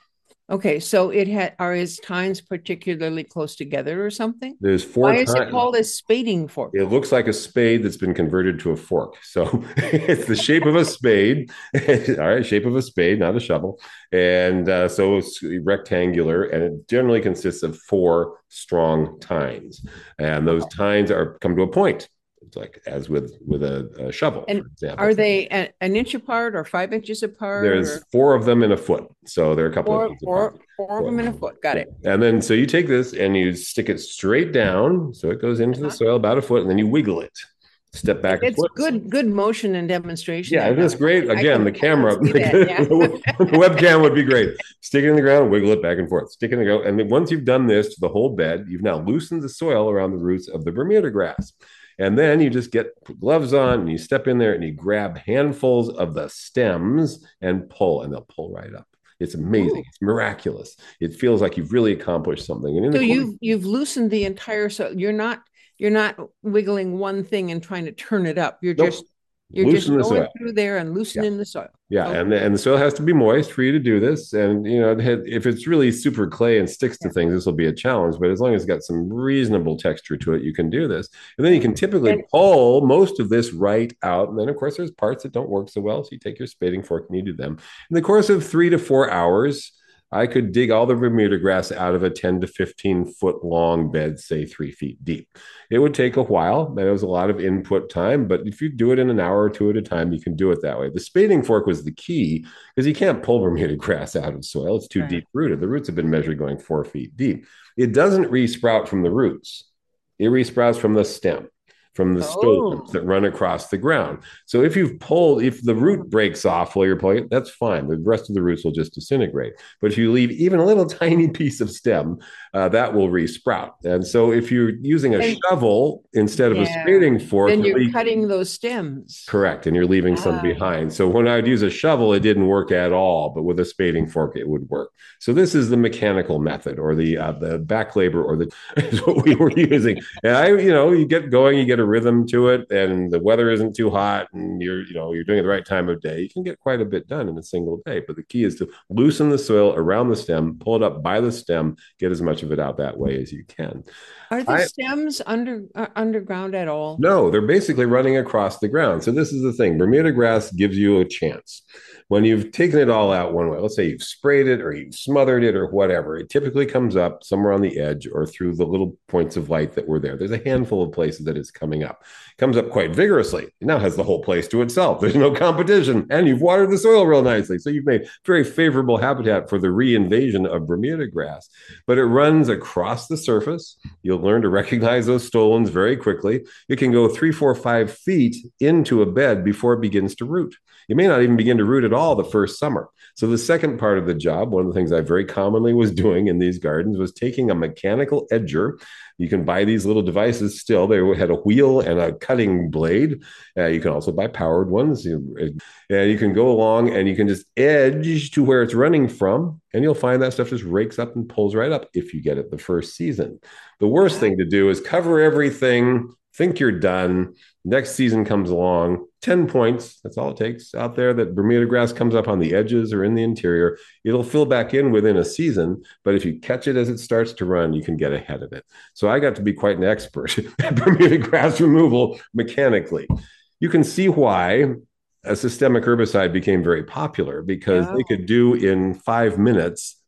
Okay, so it had are its tines particularly close together or something? There's four. Why is it called a spading fork? It looks like a spade that's been converted to a fork. So it's the shape of a spade. All right, shape of a spade, not a shovel. And uh, so it's rectangular, and it generally consists of four strong tines. And those tines are come to a point. It's like as with with a, a shovel, and for example. Are they a, an inch apart or five inches apart? There's or? four of them in a foot, so there are a couple four, of inches four, apart. Four of them in a foot. Got it. And then so you take this and you stick it straight down, so it goes into uh-huh. the soil about a foot, and then you wiggle it. Step back. It's good, good motion and demonstration. Yeah, it is great. Again, the camera, that, yeah. the webcam would be great. Stick it in the ground, wiggle it back and forth. Stick it in the ground, and then once you've done this to the whole bed, you've now loosened the soil around the roots of the Bermuda grass. And then you just get gloves on and you step in there and you grab handfuls of the stems and pull, and they'll pull right up. It's amazing. Ooh. It's miraculous. It feels like you've really accomplished something. And in so the you've you've loosened the entire soil. You're not you're not wiggling one thing and trying to turn it up. You're nope. just You're Loosen just going through there and loosening yeah. the soil. Yeah, okay. and, the, and the soil has to be moist for you to do this. And, you know, if it's really super clay and sticks to yeah. things, this will be a challenge. But as long as it's got some reasonable texture to it, you can do this. And then you can typically and, pull most of this right out. And then, of course, there's parts that don't work so well. So you take your spading fork and you do them. In the course of three to four hours, I could dig all the Bermuda grass out of a ten to fifteen foot long bed, say three feet deep. It would take a while. That was a lot of input time, but if you do it in an hour or two at a time, you can do it that way. The spading fork was the key because you can't pull Bermuda grass out of soil. It's too right. deep rooted. The roots have been measured going four feet deep. It doesn't re-sprout from the roots. It re-sprouts from the stem, from the stolons oh. that run across the ground. So if you've pulled, if the root breaks off while you're pulling it, that's fine. The rest of the roots will just disintegrate. But if you leave even a little tiny piece of stem, uh, that will re-sprout. And so if you're using a and, shovel instead of yeah, a spading fork, then you're cutting those stems. Correct. And you're leaving ah. some behind. So when I'd use a shovel, it didn't work at all. But with a spading fork, it would work. So this is the mechanical method, or the uh, the back labor, or the is what we were using. And I, you know, you get going, you get a rhythm to it, and the weather isn't too hot, and you're, you know, you're doing it the right time of day. You can get quite a bit done in a single day. But the key is to loosen the soil around the stem, pull it up by the stem, get as much of it out that way as you can. Are the I, stems under uh, underground at all? No, they're basically running across the ground. So this is the thing. Bermuda grass gives you a chance. When you've taken it all out one way, let's say you've sprayed it or you've smothered it or whatever, it typically comes up somewhere on the edge or through the little points of light that were there. There's a handful of places that it's coming up. It comes up quite vigorously. It now has the whole place to itself. There's no competition, and you've watered the soil real nicely. So you've made very favorable habitat for the reinvasion of Bermuda grass. But it runs across the surface. You'll learn to recognize those stolons very quickly. It can go three, four, five feet into a bed before it begins to root. You may not even begin to root at all the first summer. So the second part of the job, one of the things I very commonly was doing in these gardens, was taking a mechanical edger. You can buy these little devices still. They had a wheel and a cutting blade. Uh, you can also buy powered ones. You, and you can go along and you can just edge to where it's running from, and you'll find that stuff just rakes up and pulls right up if you get it the first season. The worst thing to do is cover everything, think you're done. Next season comes along, ten points, that's all it takes out there, that Bermuda grass comes up on the edges or in the interior. It'll fill back in within a season, but if you catch it as it starts to run, you can get ahead of it. So I got to be quite an expert at Bermuda grass removal mechanically. You can see why a systemic herbicide became very popular, because yeah. they could do in five minutes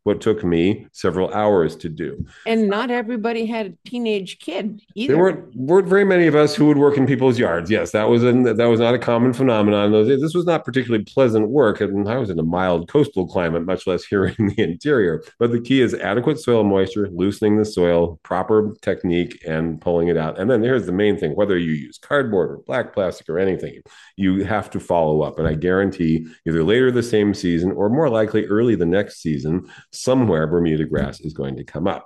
what took me several hours to do. And not everybody had a teenage kid either. There weren't weren't very many of us who would work in people's yards. Yes, that was an, that was not a common phenomenon. This was not particularly pleasant work, and I was in a mild coastal climate, much less here in the interior. But the key is adequate soil moisture, loosening the soil, proper technique, and pulling it out. And then here's the main thing: whether you use cardboard or black plastic or anything, you have to follow up. And I guarantee, either later the same season or more likely early the next season, somewhere Bermuda grass is going to come up.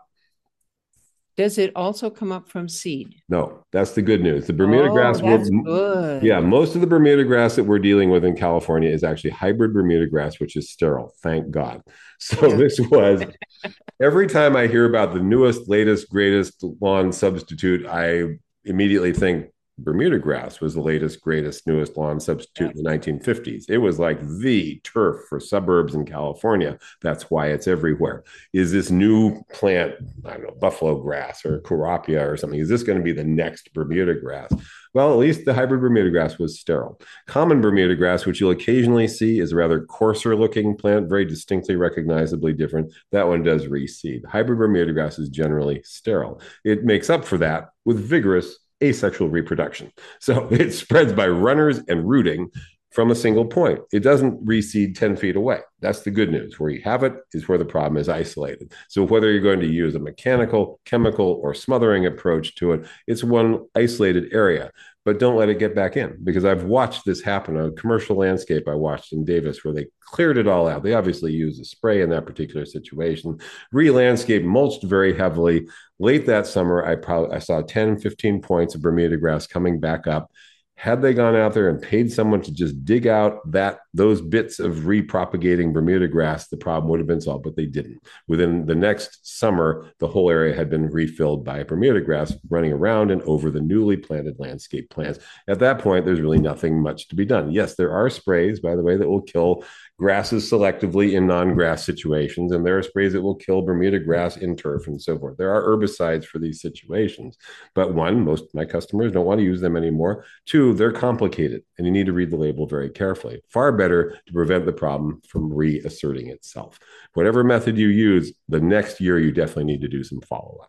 Does it also come up from seed? No, that's the good news. The Bermuda oh, grass, that's will, good. yeah, most of the Bermuda grass that we're dealing with in California is actually hybrid Bermuda grass, which is sterile. Thank God. So yeah. This was, every time I hear about the newest, latest, greatest lawn substitute, I immediately think Bermuda grass was the latest, greatest, newest lawn substitute in the nineteen fifties. It was like the turf for suburbs in California. That's why it's everywhere. Is this new plant, I don't know, buffalo grass or Carapia or something, is this going to be the next Bermuda grass? Well, at least the hybrid Bermuda grass was sterile. Common Bermuda grass, which you'll occasionally see, is a rather coarser looking plant, very distinctly recognizably different. That one does reseed. Hybrid Bermuda grass is generally sterile. It makes up for that with vigorous asexual reproduction. So it spreads by runners and rooting from a single point. It doesn't reseed ten feet away. That's the good news. Where you have it is where the problem is isolated. So whether you're going to use a mechanical, chemical, or smothering approach to it, it's one isolated area. But don't let it get back in, because I've watched this happen on a commercial landscape I watched in Davis where they cleared it all out. They obviously used a spray in that particular situation, re-landscape, mulched very heavily. Late that summer, I probably I saw ten, fifteen points of Bermuda grass coming back up. Had they gone out there and paid someone to just dig out that those bits of repropagating Bermuda grass, the problem would have been solved, but they didn't. Within the next summer, the whole area had been refilled by Bermuda grass running around and over the newly planted landscape plants. At that point, there's really nothing much to be done. Yes, there are sprays, by the way, that will kill grasses selectively in non-grass situations, and there are sprays that will kill Bermuda grass in turf and so forth. There are herbicides for these situations, but one, most of my customers don't want to use them anymore. Two, they're complicated, and you need to read the label very carefully. Far better to prevent the problem from reasserting itself. Whatever method you use, the next year you definitely need to do some follow-up.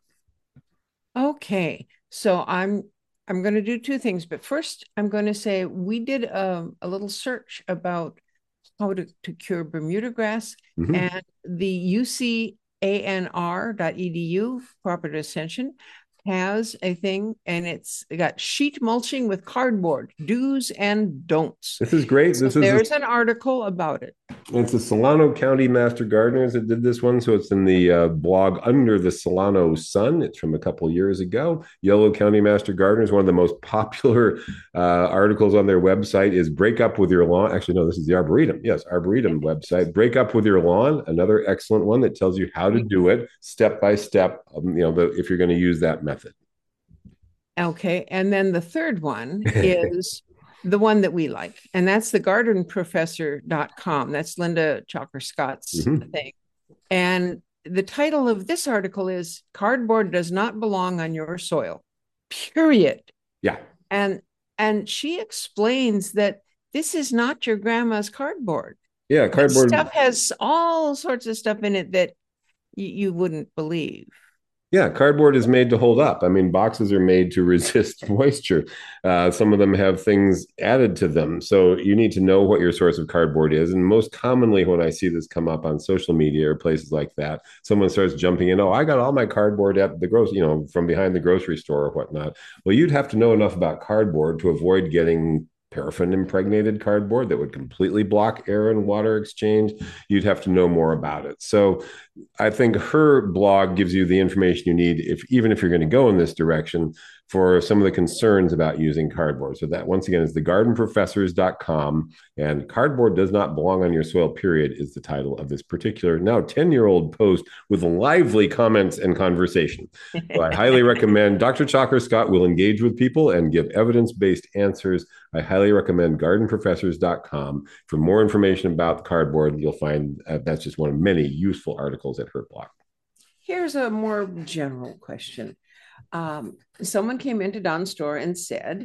Okay, so I'm I'm going to do two things, but first I'm going to say we did a, a little search about how to, to cure Bermuda grass, mm-hmm. and the U C A N R dot E D U, Cooperative Extension, has a thing, and it's got sheet mulching with cardboard, do's and don'ts. This is great. So this there's is a, an article about it. It's the Solano County Master Gardeners that did this one. So it's in the uh, blog Under the Solano Sun. It's from a couple years ago. Yolo County Master Gardeners, one of the most popular uh, articles on their website is Break Up With Your Lawn. Actually, no, this is the Arboretum. Yes, Arboretum website. Break Up With Your Lawn, another excellent one that tells you how to do it step by step, um, you know, the, if you're going to use that method. Okay. And then the third one is the one that we like, and that's the garden professor dot com. That's Linda Chalker Scott's mm-hmm. thing. And the title of this article is Cardboard Does Not Belong on Your Soil, period. Yeah. And and she explains that this is not your grandma's cardboard. Yeah, cardboard that stuff has all sorts of stuff in it that you, you wouldn't believe. Yeah, cardboard is made to hold up. I mean, boxes are made to resist moisture. Uh, some of them have things added to them. So you need to know what your source of cardboard is. And most commonly when I see this come up on social media or places like that, someone starts jumping in, oh, I got all my cardboard at the grocery, you know, from behind the grocery store or whatnot. Well, you'd have to know enough about cardboard to avoid getting paraffin impregnated cardboard that would completely block air and water exchange. You'd have to know more about it. So I think her blog gives you the information you need, if even if you're going to go in this direction, for some of the concerns about using cardboard. So that, once again, is the garden professors dot com, and Cardboard Does Not Belong on Your Soil, period, is the title of this particular now ten-year-old post with lively comments and conversation. So I highly recommend. Doctor Chalker Scott will engage with people and give evidence-based answers. I highly recommend garden professors dot com. For more information about cardboard, you'll find uh, that's just one of many useful articles at her blog. Here's a more general question. Um, someone came into Don's store and said,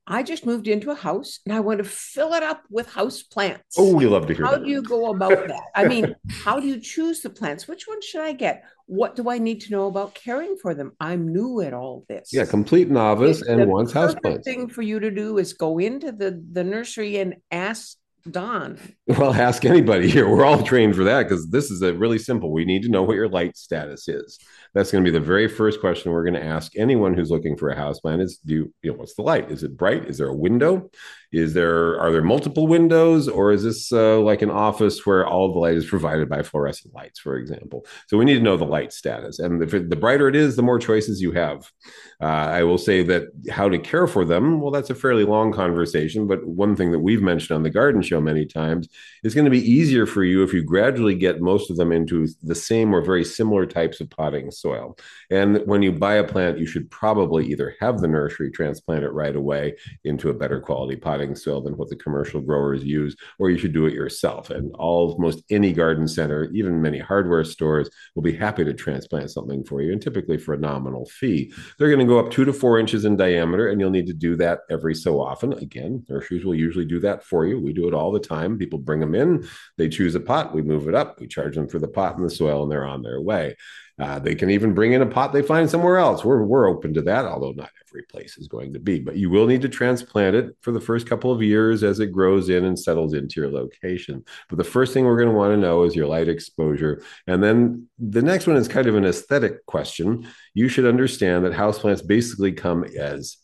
I just moved into a house and I want to fill it up with house plants. Oh, we love to hear How that. do you go about that? I mean, how do you choose the plants? Which one should I get? What do I need to know about caring for them? I'm new at all this. Yeah, complete novice It's and the wants perfect houseplants. thing for you to do is go into the, the nursery and ask Don. Well, ask anybody here. We're all trained for that because this is a really simple. We need to know what your light status is. That's going to be the very first question we're going to ask anyone who's looking for a house plan is, do you, you know, what's the light? Is it bright? Is there a window? Is there, are there multiple windows, or is this uh, like an office where all of the light is provided by fluorescent lights, for example? So we need to know the light status. And if it, the brighter it is, the more choices you have. Uh, I will say that how to care for them, well, that's a fairly long conversation, but one thing that we've mentioned on the garden show many times is going to be easier for you if you gradually get most of them into the same or very similar types of potting soil. And when you buy a plant, you should probably either have the nursery transplant it right away into a better quality potting soil than what the commercial growers use, or you should do it yourself. And almost any garden center, even many hardware stores, will be happy to transplant something for you, and typically for a nominal fee. They're going to go up two to four inches in diameter, and you'll need to do that every so often. Again, nurseries will usually do that for you. We do it all the time. People bring them in, they choose a pot, we move it up, we charge them for the pot and the soil, and they're on their way. Uh, they can even bring in a pot they find somewhere else. We're, we're open to that, although not every place is going to be. But you will need to transplant it for the first couple of years as it grows in and settles into your location. But the first thing we're going to want to know is your light exposure. And then the next one is kind of an aesthetic question. You should understand that houseplants basically come as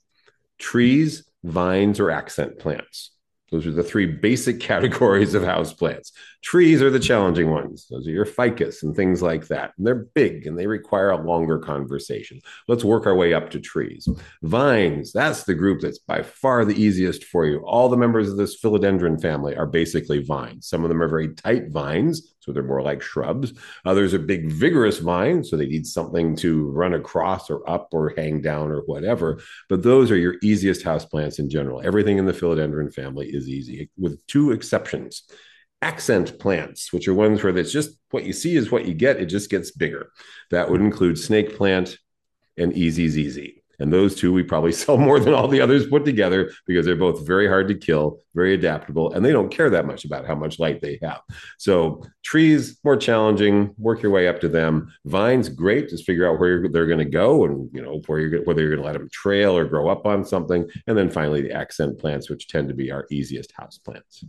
trees, vines, or accent plants. Those are the three basic categories of houseplants. Trees are the challenging ones. Those are your ficus and things like that. And they're big and they require a longer conversation. Let's work our way up to trees. Vines, that's the group that's by far the easiest for you. All the members of this philodendron family are basically vines. Some of them are very tight vines, so they're more like shrubs. Others are big, vigorous vines, so they need something to run across or up or hang down or whatever. But those are your easiest houseplants in general. Everything in the philodendron family is easy, with two exceptions. Accent plants, which are ones where it's just what you see is what you get. It just gets bigger. That would include snake plant and easy Z Z. And those two we probably sell more than all the others put together because they're both very hard to kill, very adaptable, and they don't care that much about how much light they have. So trees, more challenging, work your way up to them. Vines, great, just figure out where they're going to go and, you know, where you're, whether you're going to let them trail or grow up on something. And then finally, the accent plants, which tend to be our easiest house plants.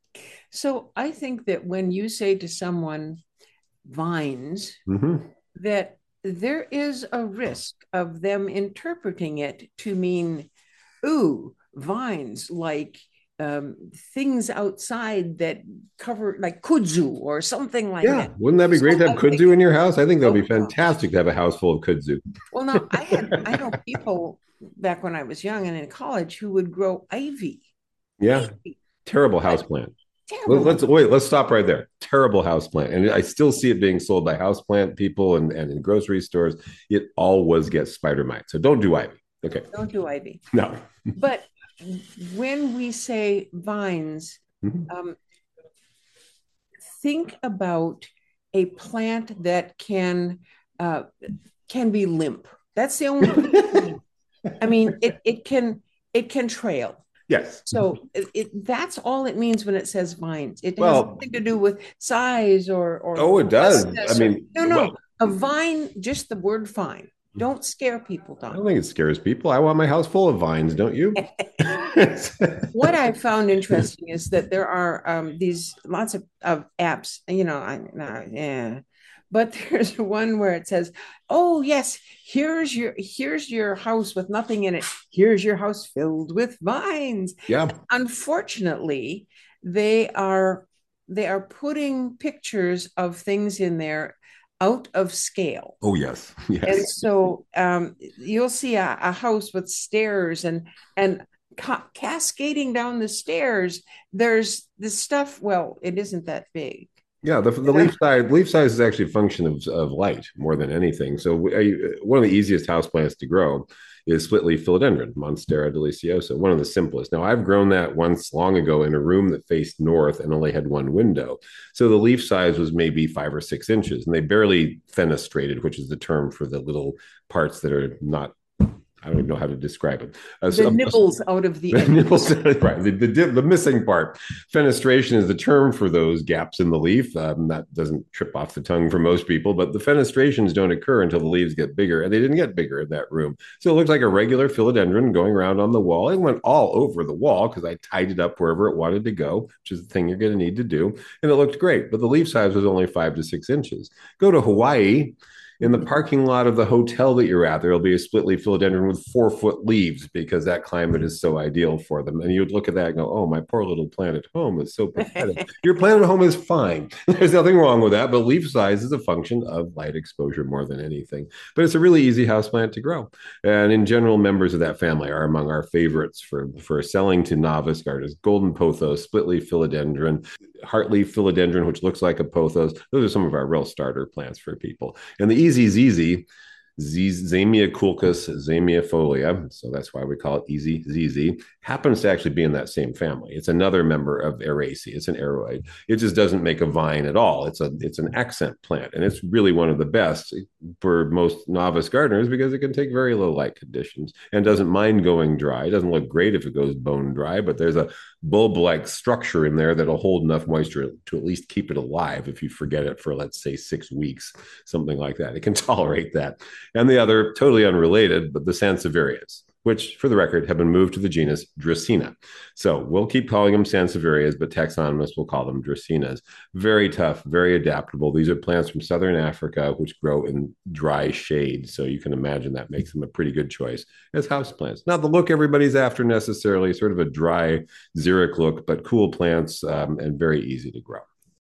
So I think that when you say to someone vines, mm-hmm. that there is a risk of them interpreting it to mean, ooh, vines, like um, things outside that cover, like kudzu or something like yeah. that. Yeah, wouldn't that be great so to have kudzu in your house? I think that would oh, be fantastic to have a house full of kudzu. Well, no, I had I know people back when I was young and in college who would grow ivy. Yeah, ivy. Terrible house plant. Terrible. Let's wait. Let's stop right there. Terrible houseplant, and I still see it being sold by houseplant people and, and in grocery stores. It always gets spider mites, so don't do ivy. Okay, don't do ivy. No. But when we say vines, mm-hmm. um, think about a plant that can uh, can be limp. That's the only thing. I mean, it it can it can trail. Yes. So it, it, that's all it means when it says vines. It well, has nothing to do with size or or. Oh, it does. I mean, no, no, well, a vine. Just the word vine. Don't scare people, Don. I don't think it scares people. I want my house full of vines, don't you? What I found interesting is that there are um, these lots of, of apps. You know, I uh, yeah. But there's one where it says, oh, yes, here's your here's your house with nothing in it. Here's your house filled with vines. Yeah. Unfortunately, they are they are putting pictures of things in there out of scale. Oh, yes. Yes. And so um, you'll see a, a house with stairs and and ca- cascading down the stairs. There's this stuff. Well, it isn't that big. Yeah, the, the leaf size leaf size is actually a function of, of light more than anything. So we, one of the easiest houseplants to grow is split leaf philodendron, Monstera deliciosa, one of the simplest. Now, I've grown that once long ago in a room that faced north and only had one window. So the leaf size was maybe five or six inches, and they barely fenestrated, which is the term for the little parts that are not I don't even know how to describe it. Uh, The so, nibbles out of the the edge. nibbles, right? The, the, the missing part. Fenestration is the term for those gaps in the leaf. Um, that doesn't trip off the tongue for most people, but the fenestrations don't occur until the leaves get bigger, and they didn't get bigger in that room. So it looks like a regular philodendron going around on the wall. It went all over the wall because I tied it up wherever it wanted to go, which is the thing you're going to need to do. And it looked great, but the leaf size was only five to six inches. Go to Hawaii. In the parking lot of the hotel that you're at, there'll be a split leaf philodendron with four foot leaves because that climate is so ideal for them. And you'd look at that and go, oh, my poor little plant at home is so pathetic. Your plant at home is fine. There's nothing wrong with that. But leaf size is a function of light exposure more than anything. But it's a really easy houseplant to grow. And in general, members of that family are among our favorites for, for selling to novice gardeners. Golden pothos, split leaf philodendron, heartleaf philodendron, which looks like a pothos. Those are some of our real starter plants for people. And the easy Z Z, Zamioculcas zamiifolia, so that's why we call it easy Z Z, happens to actually be in that same family. It's another member of Araceae. It's an aroid. It just doesn't make a vine at all. It's a it's an accent plant, and it's really one of the best for most novice gardeners because it can take very low light conditions and doesn't mind going dry. It doesn't look great if it goes bone dry, but there's a bulb-like structure in there that'll hold enough moisture to at least keep it alive if you forget it for, let's say, six weeks, something like that. It can tolerate that. And the other, totally unrelated, but the Sansevierias, which, for the record, have been moved to the genus Dracaena. So we'll keep calling them Sansevierias, but taxonomists will call them Dracaenas. Very tough, very adaptable. These are plants from southern Africa, which grow in dry shade. So you can imagine that makes them a pretty good choice as houseplants. Not the look everybody's after necessarily, sort of a dry, xeric look, but cool plants um, and very easy to grow.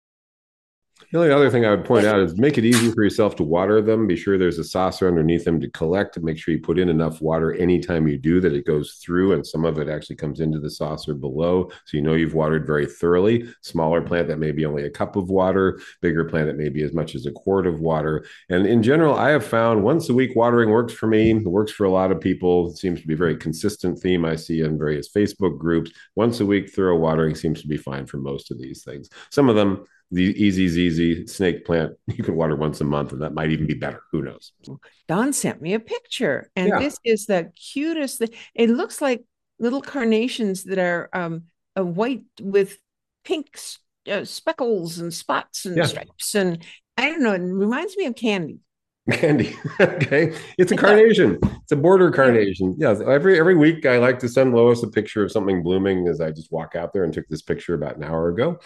The only other thing I would point out is make it easy for yourself to water them. Be sure there's a saucer underneath them to collect. Make sure you put in enough water anytime you do that it goes through, and some of it actually comes into the saucer below. So you know you've watered very thoroughly. Smaller plant that may be only a cup of water. Bigger plant that may be as much as a quart of water. And in general, I have found once a week watering works for me. It works for a lot of people. It seems to be a very consistent theme I see in various Facebook groups. Once a week, thorough watering seems to be fine for most of these things. Some of them, the easy Z Z snake plant, you can water once a month, and that might even be better. Who knows? Don sent me a picture, and Yeah. this is the cutest thing. It looks like little carnations that are um, uh, white with pink uh, speckles and spots and Yeah. stripes. And I don't know, it reminds me of candy. Candy. Okay. It's a carnation. It's a border carnation. Yeah. Every every week I like to send Lois a picture of something blooming as I just walk out there, and took this picture about an hour ago.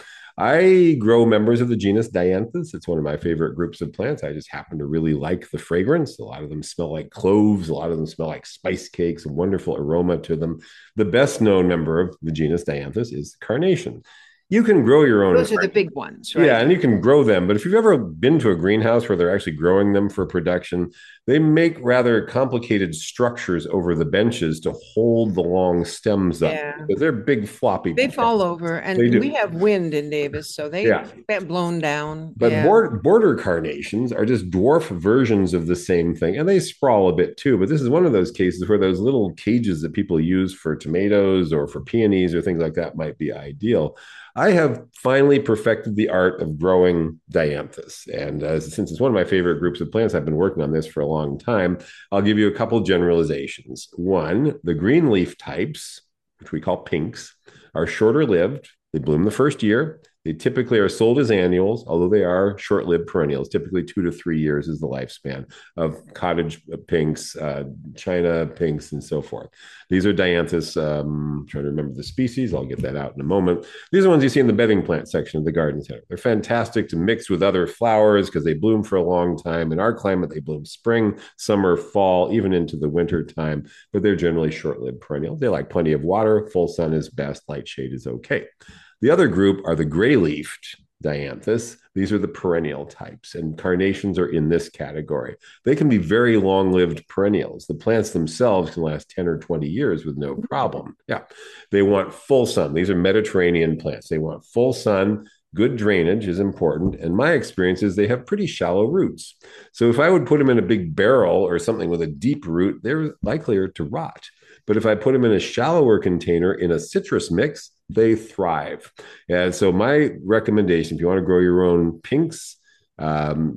I grow members of the genus Dianthus. It's one of my favorite groups of plants. I just happen to really like the fragrance. A lot of them smell like cloves. A lot of them smell like spice cakes, a wonderful aroma to them. The best known member of the genus Dianthus is the carnation. You can grow your own. Those are the big ones, right? Yeah, and you can grow them. But if you've ever been to a greenhouse where they're actually growing them for production, they make rather complicated structures over the benches to hold the long stems up. Yeah. Because they're big, floppy. They plants. fall over, and They do. we have wind in Davis, so they Yeah. get blown down. But Yeah. border, border carnations are just dwarf versions of the same thing, and they sprawl a bit too. But this is one of those cases where those little cages that people use for tomatoes or for peonies or things like that might be ideal. I have finally perfected the art of growing Dianthus. And uh, since it's one of my favorite groups of plants, I've been working on this for a long time. I'll give you a couple generalizations. One, the green leaf types, which we call pinks, are shorter lived. They bloom the first year. They typically are sold as annuals, although they are short-lived perennials. Typically two to three years is the lifespan of cottage pinks, uh, China pinks, and so forth. These are Dianthus. Um, I'm trying to remember the species. I'll get that out in a moment. These are ones you see in the bedding plant section of the garden center. They're fantastic to mix with other flowers because they bloom for a long time. In our climate, they bloom spring, summer, fall, even into the winter time, but they're generally short-lived perennials. They like plenty of water. Full sun is best. Light shade is okay. The other group are the gray-leafed Dianthus. These are the perennial types, and carnations are in this category. They can be very long-lived perennials. The plants themselves can last ten or twenty years with no problem. Yeah, they want full sun. These are Mediterranean plants. They want full sun. Good drainage is important. And my experience is they have pretty shallow roots. So if I would put them in a big barrel or something with a deep root, they're likelier to rot. But if I put them in a shallower container in a citrus mix, they thrive. And so my recommendation, if you want to grow your own pinks, um,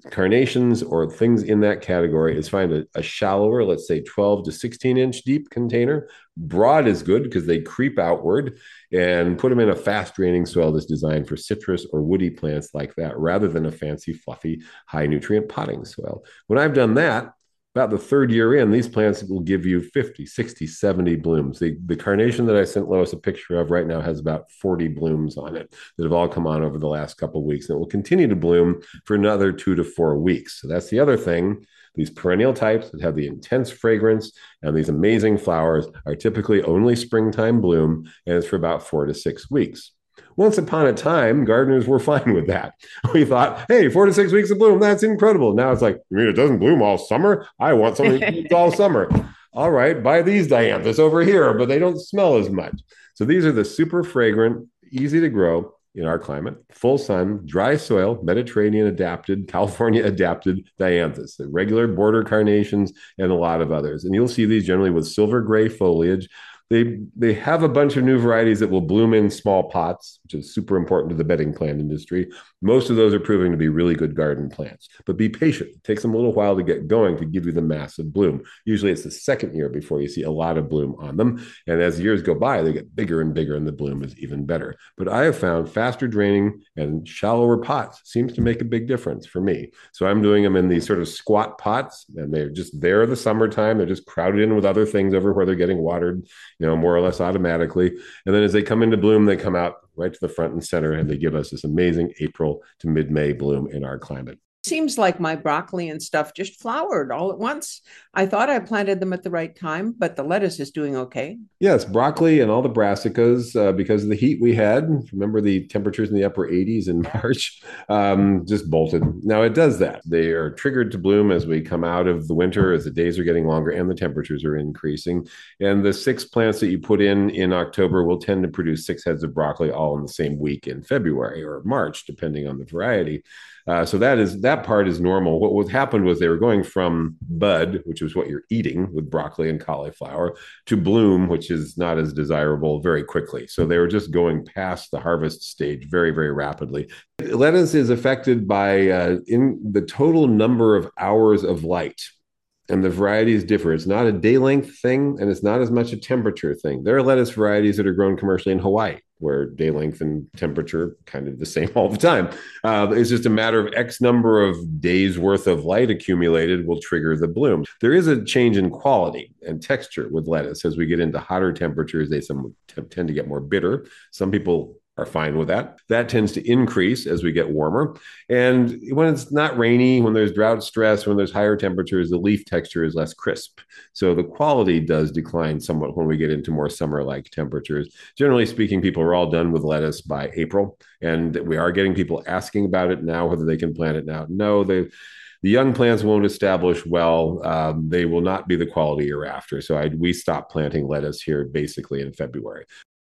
carnations or things in that category is find a, a shallower, let's say twelve to sixteen inch deep container. Broad is good because they creep outward, and put them in a fast draining soil that's designed for citrus or woody plants like that, rather than a fancy, fluffy, high nutrient potting soil. When I've done that, about the third year in, these plants will give you fifty, sixty, seventy blooms. The, the carnation that I sent Lois a picture of right now has about forty blooms on it that have all come on over the last couple of weeks. And it will continue to bloom for another two to four weeks. So that's the other thing. These perennial types that have the intense fragrance and these amazing flowers are typically only springtime bloom, and it's for about four to six weeks. Once upon a time, gardeners were fine with that. We thought, hey, four to six weeks of bloom, that's incredible. Now it's like, you mean it doesn't bloom all summer? I want something that blooms all summer. All right, buy these dianthus over here, but they don't smell as much. So these are the super fragrant, easy to grow in our climate, full sun, dry soil, Mediterranean adapted, California adapted dianthus, the regular border carnations, and a lot of others. And you'll see these generally with silver gray foliage. They they have a bunch of new varieties that will bloom in small pots, which is super important to the bedding plant industry. Most of those are proving to be really good garden plants, but be patient. It takes them a little while to get going to give you the massive bloom. Usually it's the second year before you see a lot of bloom on them. And as years go by, they get bigger and bigger and the bloom is even better. But I have found faster draining and shallower pots seems to make a big difference for me. So I'm doing them in these sort of squat pots, and they're just there the summertime. They're just crowded in with other things over where they're getting watered, you know, more or less automatically. And then as they come into bloom, they come out right to the front and center, and they give us this amazing April to mid-May bloom in our climate. Seems like my broccoli and stuff just flowered all at once. I thought I planted them at the right time, but the lettuce is doing okay. Yes, broccoli and all the brassicas, uh, because of the heat we had. Remember the temperatures in the upper eighties in March, um, just bolted. Now it does that. They are triggered to bloom as we come out of the winter, as the days are getting longer and the temperatures are increasing. And the six plants that you put in in October will tend to produce six heads of broccoli all in the same week in February or March, depending on the variety. Uh, so that is that part is normal. What, what happened was they were going from bud, which is what you're eating with broccoli and cauliflower, to bloom, which is not as desirable, very quickly. So they were just going past the harvest stage very, very rapidly. Lettuce is affected by uh, in the total number of hours of light. And the varieties differ. It's not a day length thing, and it's not as much a temperature thing. There are lettuce varieties that are grown commercially in Hawaii, where day length and temperature are kind of the same all the time. Uh, it's just a matter of X number of days worth of light accumulated will trigger the bloom. There is a change in quality and texture with lettuce. As we get into hotter temperatures, they some tend to get more bitter. Some people are fine with that. That tends to increase as we get warmer. And when it's not rainy, when there's drought stress, when there's higher temperatures, the leaf texture is less crisp. So the quality does decline somewhat when we get into more summer-like temperatures. Generally speaking, people are all done with lettuce by April, and we are getting people asking about it now, whether they can plant it now. No, they the young plants won't establish well. Um, they will not be the quality you're after. So I, we stopped planting lettuce here basically in February.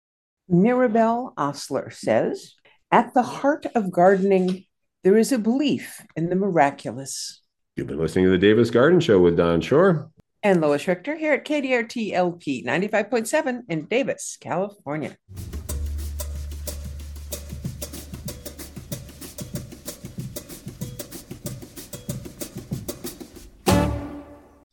Mirabelle Osler says, at the heart of gardening, there is a belief in the miraculous. You've been listening to the Davis Garden Show with Don Shore And Lois Richter here at K D R T L P ninety-five point seven in Davis, California.